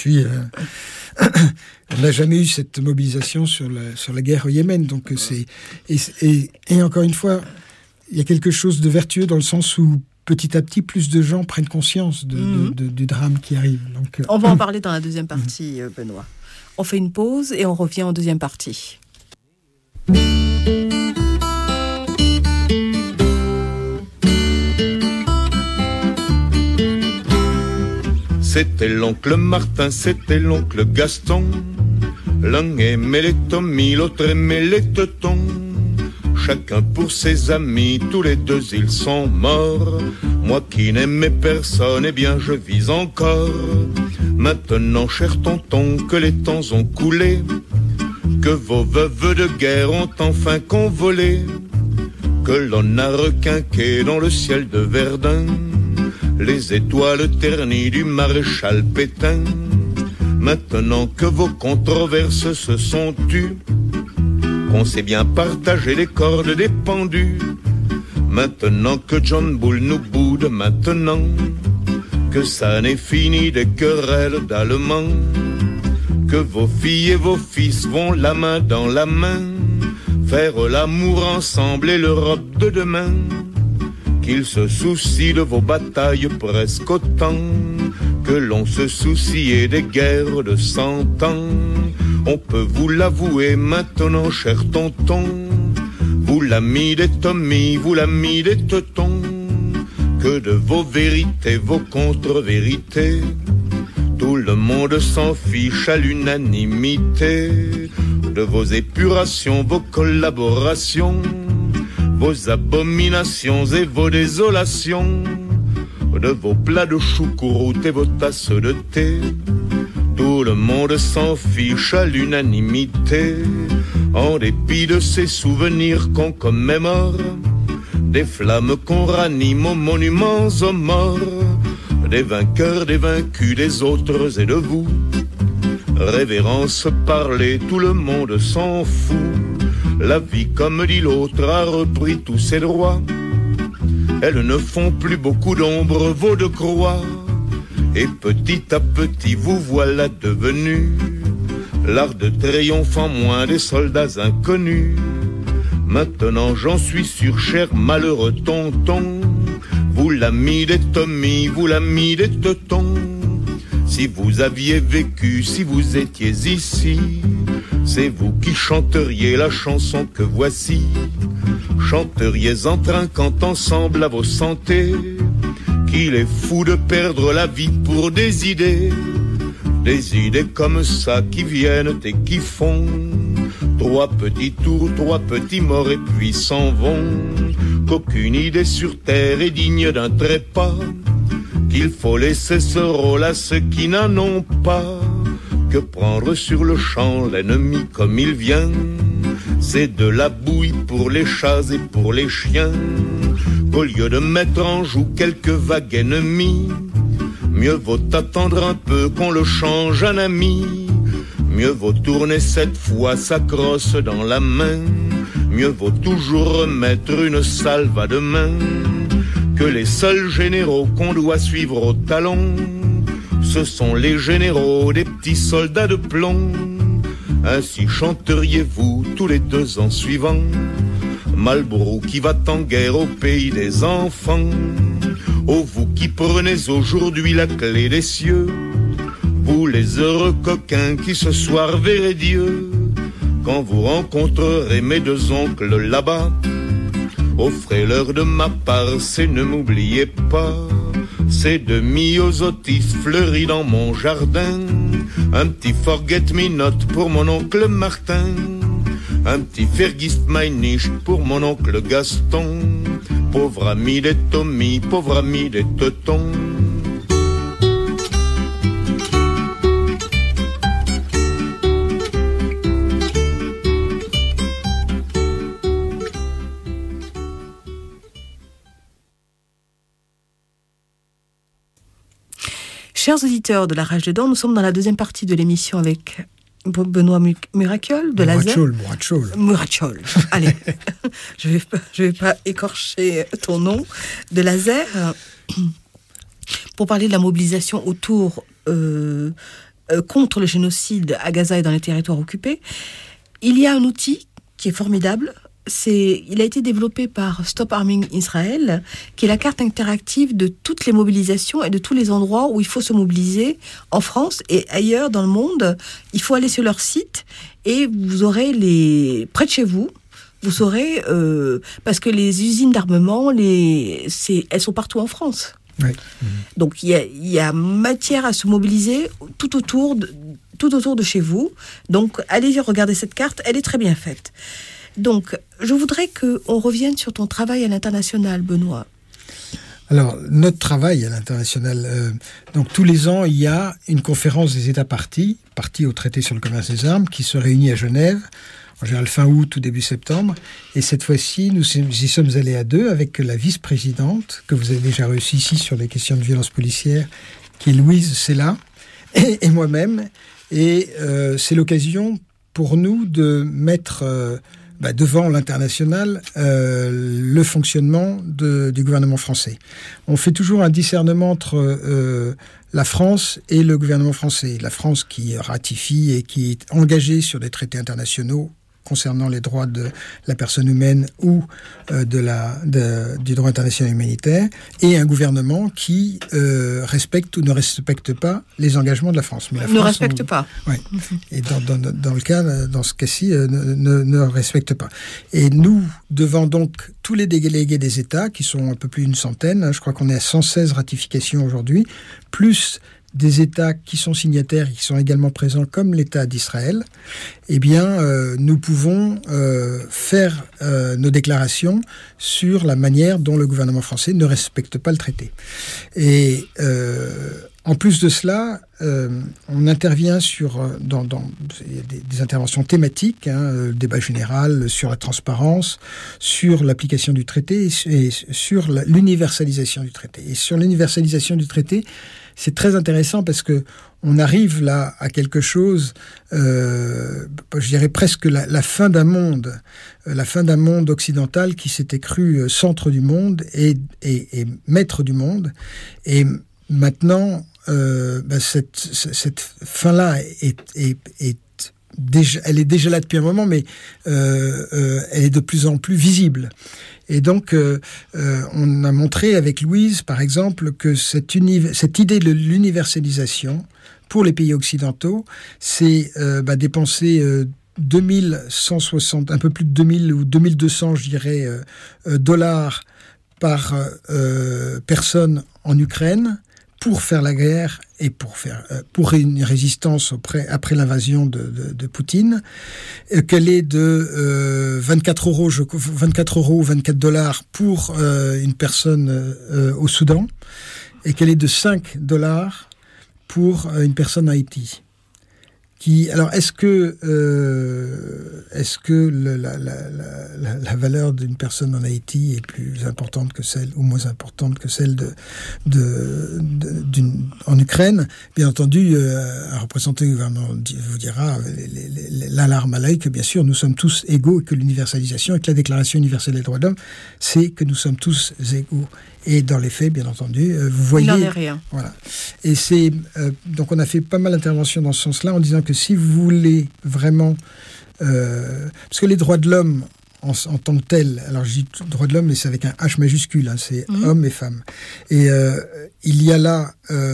On n'a jamais eu cette mobilisation sur la guerre au Yémen. Donc et encore une fois, il y a quelque chose de vertueux dans le sens où petit à petit, plus de gens prennent conscience du drame qui arrive. Donc,
on va en parler dans la deuxième partie, Benoît. On fait une pause et on revient en deuxième partie.
C'était l'oncle Martin, c'était l'oncle Gaston. L'un aimait les Tommy, l'autre aimait les Teutons. Chacun pour ses amis, tous les deux ils sont morts. Moi qui n'aimais personne, eh bien je vis encore. Maintenant, cher tonton, que les temps ont coulé, que vos veuves de guerre ont enfin convolé, que l'on a requinqué dans le ciel de Verdun les étoiles ternies du maréchal Pétain. Maintenant que vos controverses se sont tues, qu'on sait bien partager les cordes des pendus, maintenant que John Bull nous boude, maintenant que ça n'est fini des querelles d'Allemands, que vos filles et vos fils vont la main dans la main faire l'amour ensemble et l'Europe de demain, qu'ils se soucient de vos batailles presque autant que l'on se souciait des guerres de 100 ans. On peut vous l'avouer maintenant, cher tonton, vous l'ami des Tommy, vous l'ami des Teutons, que de vos vérités, vos contre-vérités, tout le monde s'en fiche à l'unanimité. De vos épurations, vos collaborations, vos abominations et vos désolations, de vos plats de choucroute et vos tasses de thé, tout le monde s'en fiche à l'unanimité. En dépit de ces souvenirs qu'on commémore, des flammes qu'on ranime aux monuments aux morts, des vainqueurs, des vaincus, des autres et de vous, révérence, parler, tout le monde s'en fout. La vie, comme dit l'autre, a repris tous ses droits. Elles ne font plus beaucoup d'ombre, vos de croix. Et petit à petit, vous voilà devenus l'art de triomphe en moins des soldats inconnus. Maintenant, j'en suis sûr, cher malheureux tonton, vous l'ami des Tommy, vous l'ami des Teutons. Si vous aviez vécu, si vous étiez ici, c'est vous qui chanteriez la chanson que voici. chanteriez en trinquant ensemble à vos santés, qu'il est fou de perdre la vie pour des idées comme ça qui viennent et qui font 3 petits tours, 3 petits morts et puis s'en vont, qu'aucune idée sur terre est digne d'un trépas, qu'il faut laisser ce rôle à ceux qui n'en ont pas, que prendre sur le champ l'ennemi comme il vient, c'est de la bouillie pour les chats et pour les chiens, qu'au lieu de mettre en joue quelques vagues ennemies, mieux vaut attendre un peu qu'on le change en ami, mieux vaut tourner cette fois sa crosse dans la main, mieux vaut toujours remettre une salve à demain, que les seuls généraux qu'on doit suivre au talon, ce sont les généraux des petits soldats de plomb. Ainsi chanteriez-vous tous les 2 ans suivants, Marlborough qui va en guerre au pays des enfants. Oh, vous qui prenez aujourd'hui la clé des cieux, vous les heureux coquins qui ce soir verrez Dieu, quand vous rencontrerez mes 2 oncles là-bas, offrez-leur de ma part, c'est ne m'oubliez pas, c'est de myosotis fleuris dans mon jardin, un petit forget-me-not pour mon oncle Martin, un petit Vergisst-mich-nicht pour mon oncle Gaston, pauvre ami des Tommy, pauvre ami des Teutons.
Chers auditeurs de La Rage des Dents, nous sommes dans la deuxième partie de l'émission avec Benoît Muracle de Laser. Murachol. Allez, je vais pas écorcher ton nom, de Laser, pour parler de la mobilisation autour contre le génocide à Gaza et dans les territoires occupés. Il y a un outil qui est formidable. Il a été développé par Stop Arming Israel, qui est la carte interactive de toutes les mobilisations et de tous les endroits où il faut se mobiliser en France et ailleurs dans le monde. Il faut aller sur leur site et vous aurez près de chez vous. Vous saurez, parce que les usines d'armement, elles sont partout en France.
Oui.
Donc il y a matière à se mobiliser tout autour de chez vous. Donc allez regarder cette carte, elle est très bien faite. Donc, je voudrais qu'on revienne sur ton travail à l'international, Benoît.
Alors, notre travail à l'international, donc tous les ans, il y a une conférence des États partis au traité sur le commerce des armes, qui se réunit à Genève, en général fin août ou début septembre. Et cette fois-ci, nous y sommes allés à 2 avec la vice-présidente, que vous avez déjà reçue ici sur les questions de violence policière, qui est Louise Sella, et moi-même. Et c'est l'occasion pour nous de mettre devant l'international le fonctionnement du gouvernement français. On fait toujours un discernement entre la France et le gouvernement français. La France qui ratifie et qui est engagée sur des traités internationaux concernant les droits de la personne humaine ou du droit international humanitaire, et un gouvernement qui respecte ou ne respecte pas les engagements de la France. Mais la France
ne respecte pas.
Oui. Et dans ce cas-ci, ne respecte pas. Et nous devant donc tous les délégués des États, qui sont un peu plus d'une centaine, je crois qu'on est à 116 ratifications aujourd'hui, plus des États qui sont signataires et qui sont également présents, comme l'État d'Israël, eh bien, nous pouvons faire nos déclarations sur la manière dont le gouvernement français ne respecte pas le traité. Et en plus de cela, on intervient dans des interventions thématiques, le débat général sur la transparence, sur l'application du traité et sur l'universalisation du traité. Et sur l'universalisation du traité, c'est très intéressant parce que on arrive là à quelque chose, je dirais presque la fin d'un monde, occidental qui s'était cru centre du monde et maître du monde. Et maintenant, cette fin-là elle est déjà là depuis un moment, mais elle est de plus en plus visible. Et donc, on a montré avec Louise, par exemple, que cette idée de l'universalisation pour les pays occidentaux, c'est dépenser 2160, un peu plus de 2000 ou 2200, je dirais, dollars par personne en Ukraine pour faire la guerre et pour une résistance après l'invasion de Poutine, qu'elle est de 24 euros ou 24 dollars pour une personne au Soudan, et qu'elle est de 5 dollars pour une personne à Haïti. Alors, est-ce que la valeur d'une personne en Haïti est plus importante que celle, ou moins importante que celle en Ukraine? Bien entendu, un représentant du gouvernement vous dira l'alarme à l'œil que, bien sûr, nous sommes tous égaux et que l'universalisation et que la Déclaration universelle des droits de l'homme, c'est que nous sommes tous égaux. Et dans les faits, bien entendu, vous voyez...
Il n'en est rien.
Voilà. Et c'est... donc, on a fait pas mal d'interventions dans ce sens-là, en disant que si vous voulez vraiment... parce que les droits de l'homme, en tant que tels... Alors, je dis droits de l'homme, mais c'est avec un H majuscule, hein, c'est hommes et femmes. Et il y a là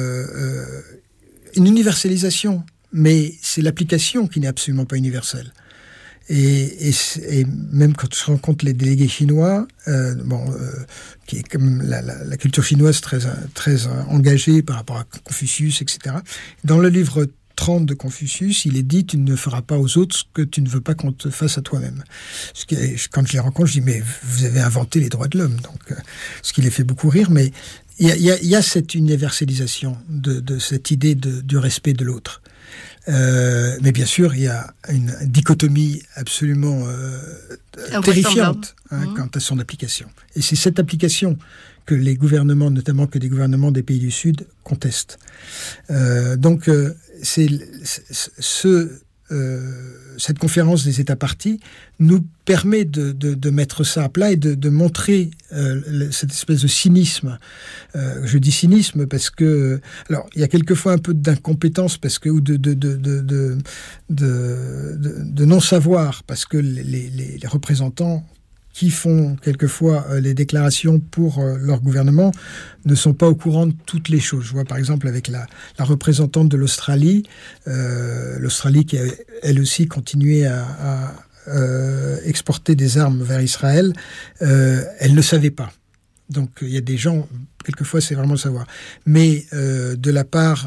une universalisation, mais c'est l'application qui n'est absolument pas universelle. Et même quand je rencontre les délégués chinois, qui est comme la culture chinoise très engagée par rapport à Confucius, etc. Dans le livre 30 de Confucius, il est dit « Tu ne feras pas aux autres ce que tu ne veux pas qu'on te fasse à toi-même ». Quand je les rencontre, je dis « Mais vous avez inventé les droits de l'homme ». Donc, ce qui les fait beaucoup rire, mais il y a cette universalisation de cette idée du respect de l'autre. Mais bien sûr, il y a une dichotomie absolument terrifiante quant à son application. Et c'est cette application que les gouvernements, notamment que des gouvernements des pays du Sud, contestent. Donc, cette conférence des États parties nous permet de mettre ça à plat et de montrer cette espèce de cynisme. Je dis cynisme parce que, alors, il y a quelquefois un peu d'incompétence ou de non-savoir, parce que les représentants qui font quelquefois les déclarations pour leur gouvernement ne sont pas au courant de toutes les choses. Je vois par exemple avec la représentante de l'Australie, l'Australie qui a elle aussi continué à exporter des armes vers Israël, elle ne savait pas. Donc il y a des gens, quelquefois c'est vraiment le savoir. Mais de la part,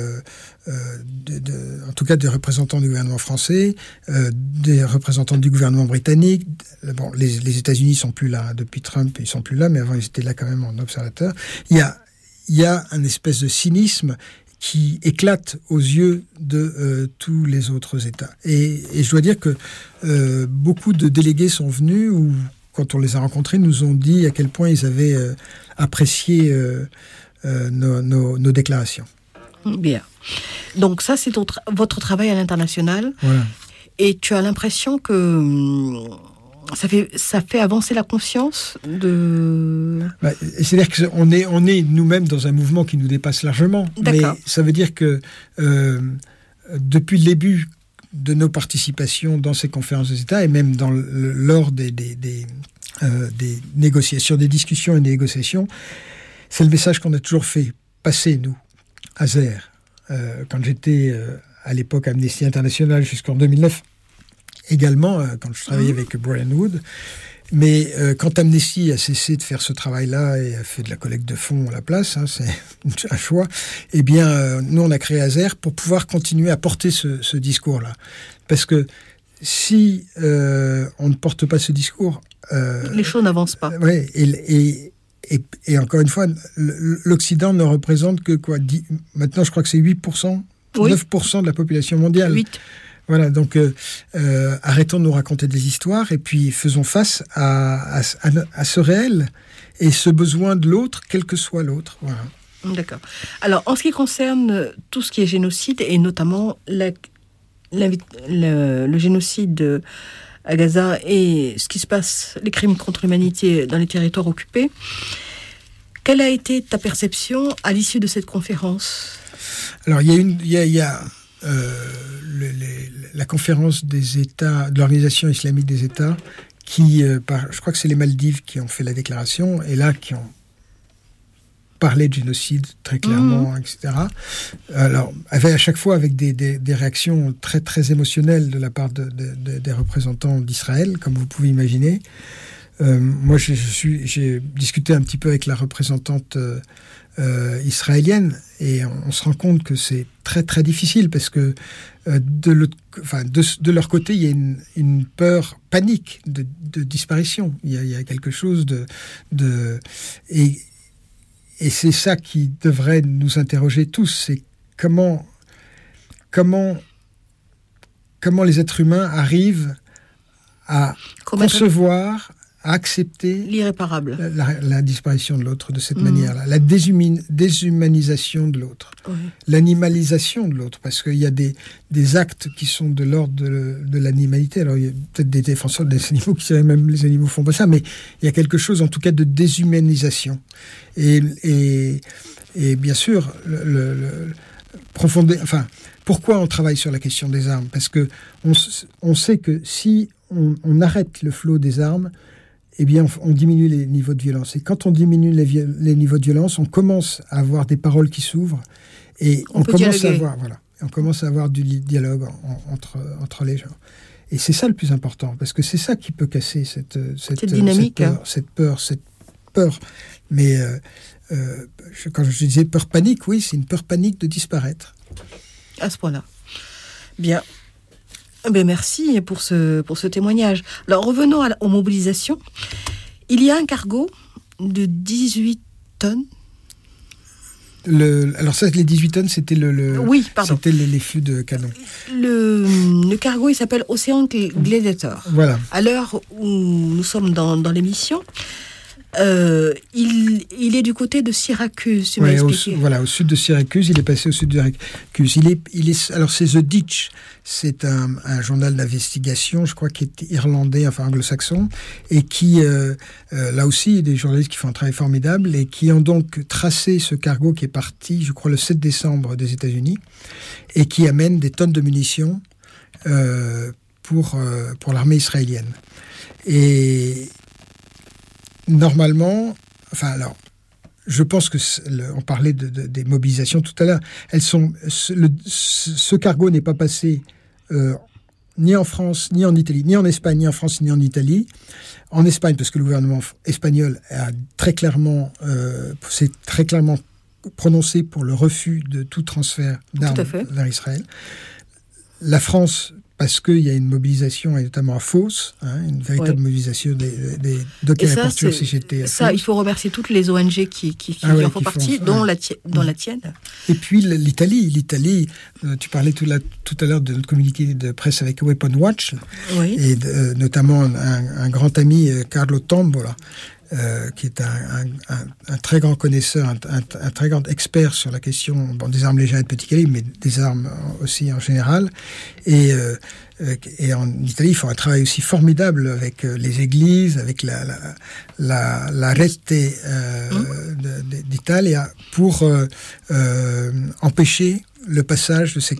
en tout cas des représentants du gouvernement français, des représentants du gouvernement britannique, bon, les États-Unis sont plus là depuis Trump, ils sont plus là, mais avant ils étaient là quand même en observateur. Il y a un espèce de cynisme qui éclate aux yeux de tous les autres États. Et je dois dire que beaucoup de délégués sont venus, ou quand on les a rencontrés, nous ont dit à quel point ils avaient apprécié nos déclarations.
Bien. Donc ça, c'est votre travail à l'international.
Voilà.
Et tu as l'impression que ça fait avancer la conscience de...
C'est-à-dire qu'on est nous-mêmes dans un mouvement qui nous dépasse largement.
D'accord.
Mais ça veut dire que depuis le début de nos participations dans ces conférences des États, et même lors des négociations, des discussions et des négociations, c'est le message qu'on a toujours fait passer, nous, à ZER. Quand j'étais à l'époque à Amnesty International jusqu'en 2009, également quand je travaillais avec Brian Wood. Mais quand Amnesty a cessé de faire ce travail-là et a fait de la collecte de fonds à la place, c'est un choix, eh bien, nous, on a créé AZER pour pouvoir continuer à porter ce discours-là. Parce que si on ne porte pas ce discours...
les choses n'avancent pas.
Oui, et encore une fois, l'Occident ne représente que quoi, maintenant, je crois que c'est 8%, oui. 9% de la population mondiale.
8%.
Voilà, donc arrêtons de nous raconter des histoires et puis faisons face à ce réel et ce besoin de l'autre, quel que soit l'autre. Voilà.
D'accord. Alors, en ce qui concerne tout ce qui est génocide, et notamment le génocide à Gaza et ce qui se passe, les crimes contre l'humanité dans les territoires occupés, quelle a été ta perception à l'issue de cette conférence ?
Alors, il y a la conférence des États, de l'Organisation islamique des États, qui, je crois que c'est les Maldives qui ont fait la déclaration, et là, qui ont parlait de génocide très clairement, etc. Alors, à chaque fois avec des réactions très, très émotionnelles de la part des représentants d'Israël, comme vous pouvez imaginer. Moi, j'ai discuté un petit peu avec la représentante israélienne et on se rend compte que c'est très très difficile parce que de leur côté, il y a une peur panique de disparition. Il y a quelque chose et c'est ça qui devrait nous interroger tous. C'est comment les êtres humains arrivent à concevoir, à accepter
l'irréparable,
la disparition de l'autre de cette manière-là, la déshumanisation de l'autre, l'animalisation de l'autre, parce qu'il y a des actes qui sont de l'ordre de l'animalité. Alors il y a peut-être des défenseurs des animaux qui diraient même les animaux font pas ça, mais il y a quelque chose en tout cas de déshumanisation. Et bien sûr, pourquoi on travaille sur la question des armes ? Parce que on sait que si on arrête le flot des armes, eh bien, on diminue les niveaux de violence. Et quand on diminue les niveaux de violence, on commence à avoir des paroles qui s'ouvrent et on commence à avoir du dialogue entre les gens. Et c'est ça le plus important, parce que c'est ça qui peut casser cette dynamique, cette peur. Mais quand je disais peur panique, oui, c'est une peur panique de disparaître.
À ce point-là. Bien. Merci pour ce témoignage. Alors, revenons aux mobilisations. Il y a un cargo de 18 tonnes.
Alors ça, les 18 tonnes, c'était c'était les flux de canons.
Le cargo, il s'appelle Ocean Gladiator.
Voilà.
À l'heure où nous sommes dans l'émission, il est du côté de Syracuse, tu m'as expliqué.
Au sud de Syracuse, il est passé au sud de Syracuse. Alors c'est The Ditch, c'est un journal d'investigation, je crois, qui est irlandais, enfin anglo-saxon, et qui, là aussi, des journalistes qui font un travail formidable, et qui ont donc tracé ce cargo qui est parti, je crois, le 7 décembre des États-Unis, et qui amène des tonnes de munitions pour l'armée israélienne. Et normalement, je pense que on parlait des mobilisations tout à l'heure. Ce cargo n'est pas passé ni en France, ni en Italie, ni en Espagne, ni en France, ni en Italie. En Espagne, parce que le gouvernement espagnol s'est très clairement prononcé pour le refus de tout transfert d'armes vers Israël. La France, parce qu'il y a une mobilisation, et notamment à Fos, une véritable mobilisation des dockers et portures CGT.
Ça, il faut remercier toutes les ONG qui en font partie, dont la tienne.
Et puis l'Italie, tu parlais tout à l'heure de notre communiqué de presse avec Weapon Watch, et notamment un grand ami, Carlo Tombola, qui est un très grand connaisseur, un très grand expert sur la question des armes légères et de petit calibre, mais des armes aussi en général. Et en Italie, ils font un travail aussi formidable avec les églises, avec la Rete d'Italia, pour empêcher le passage de ces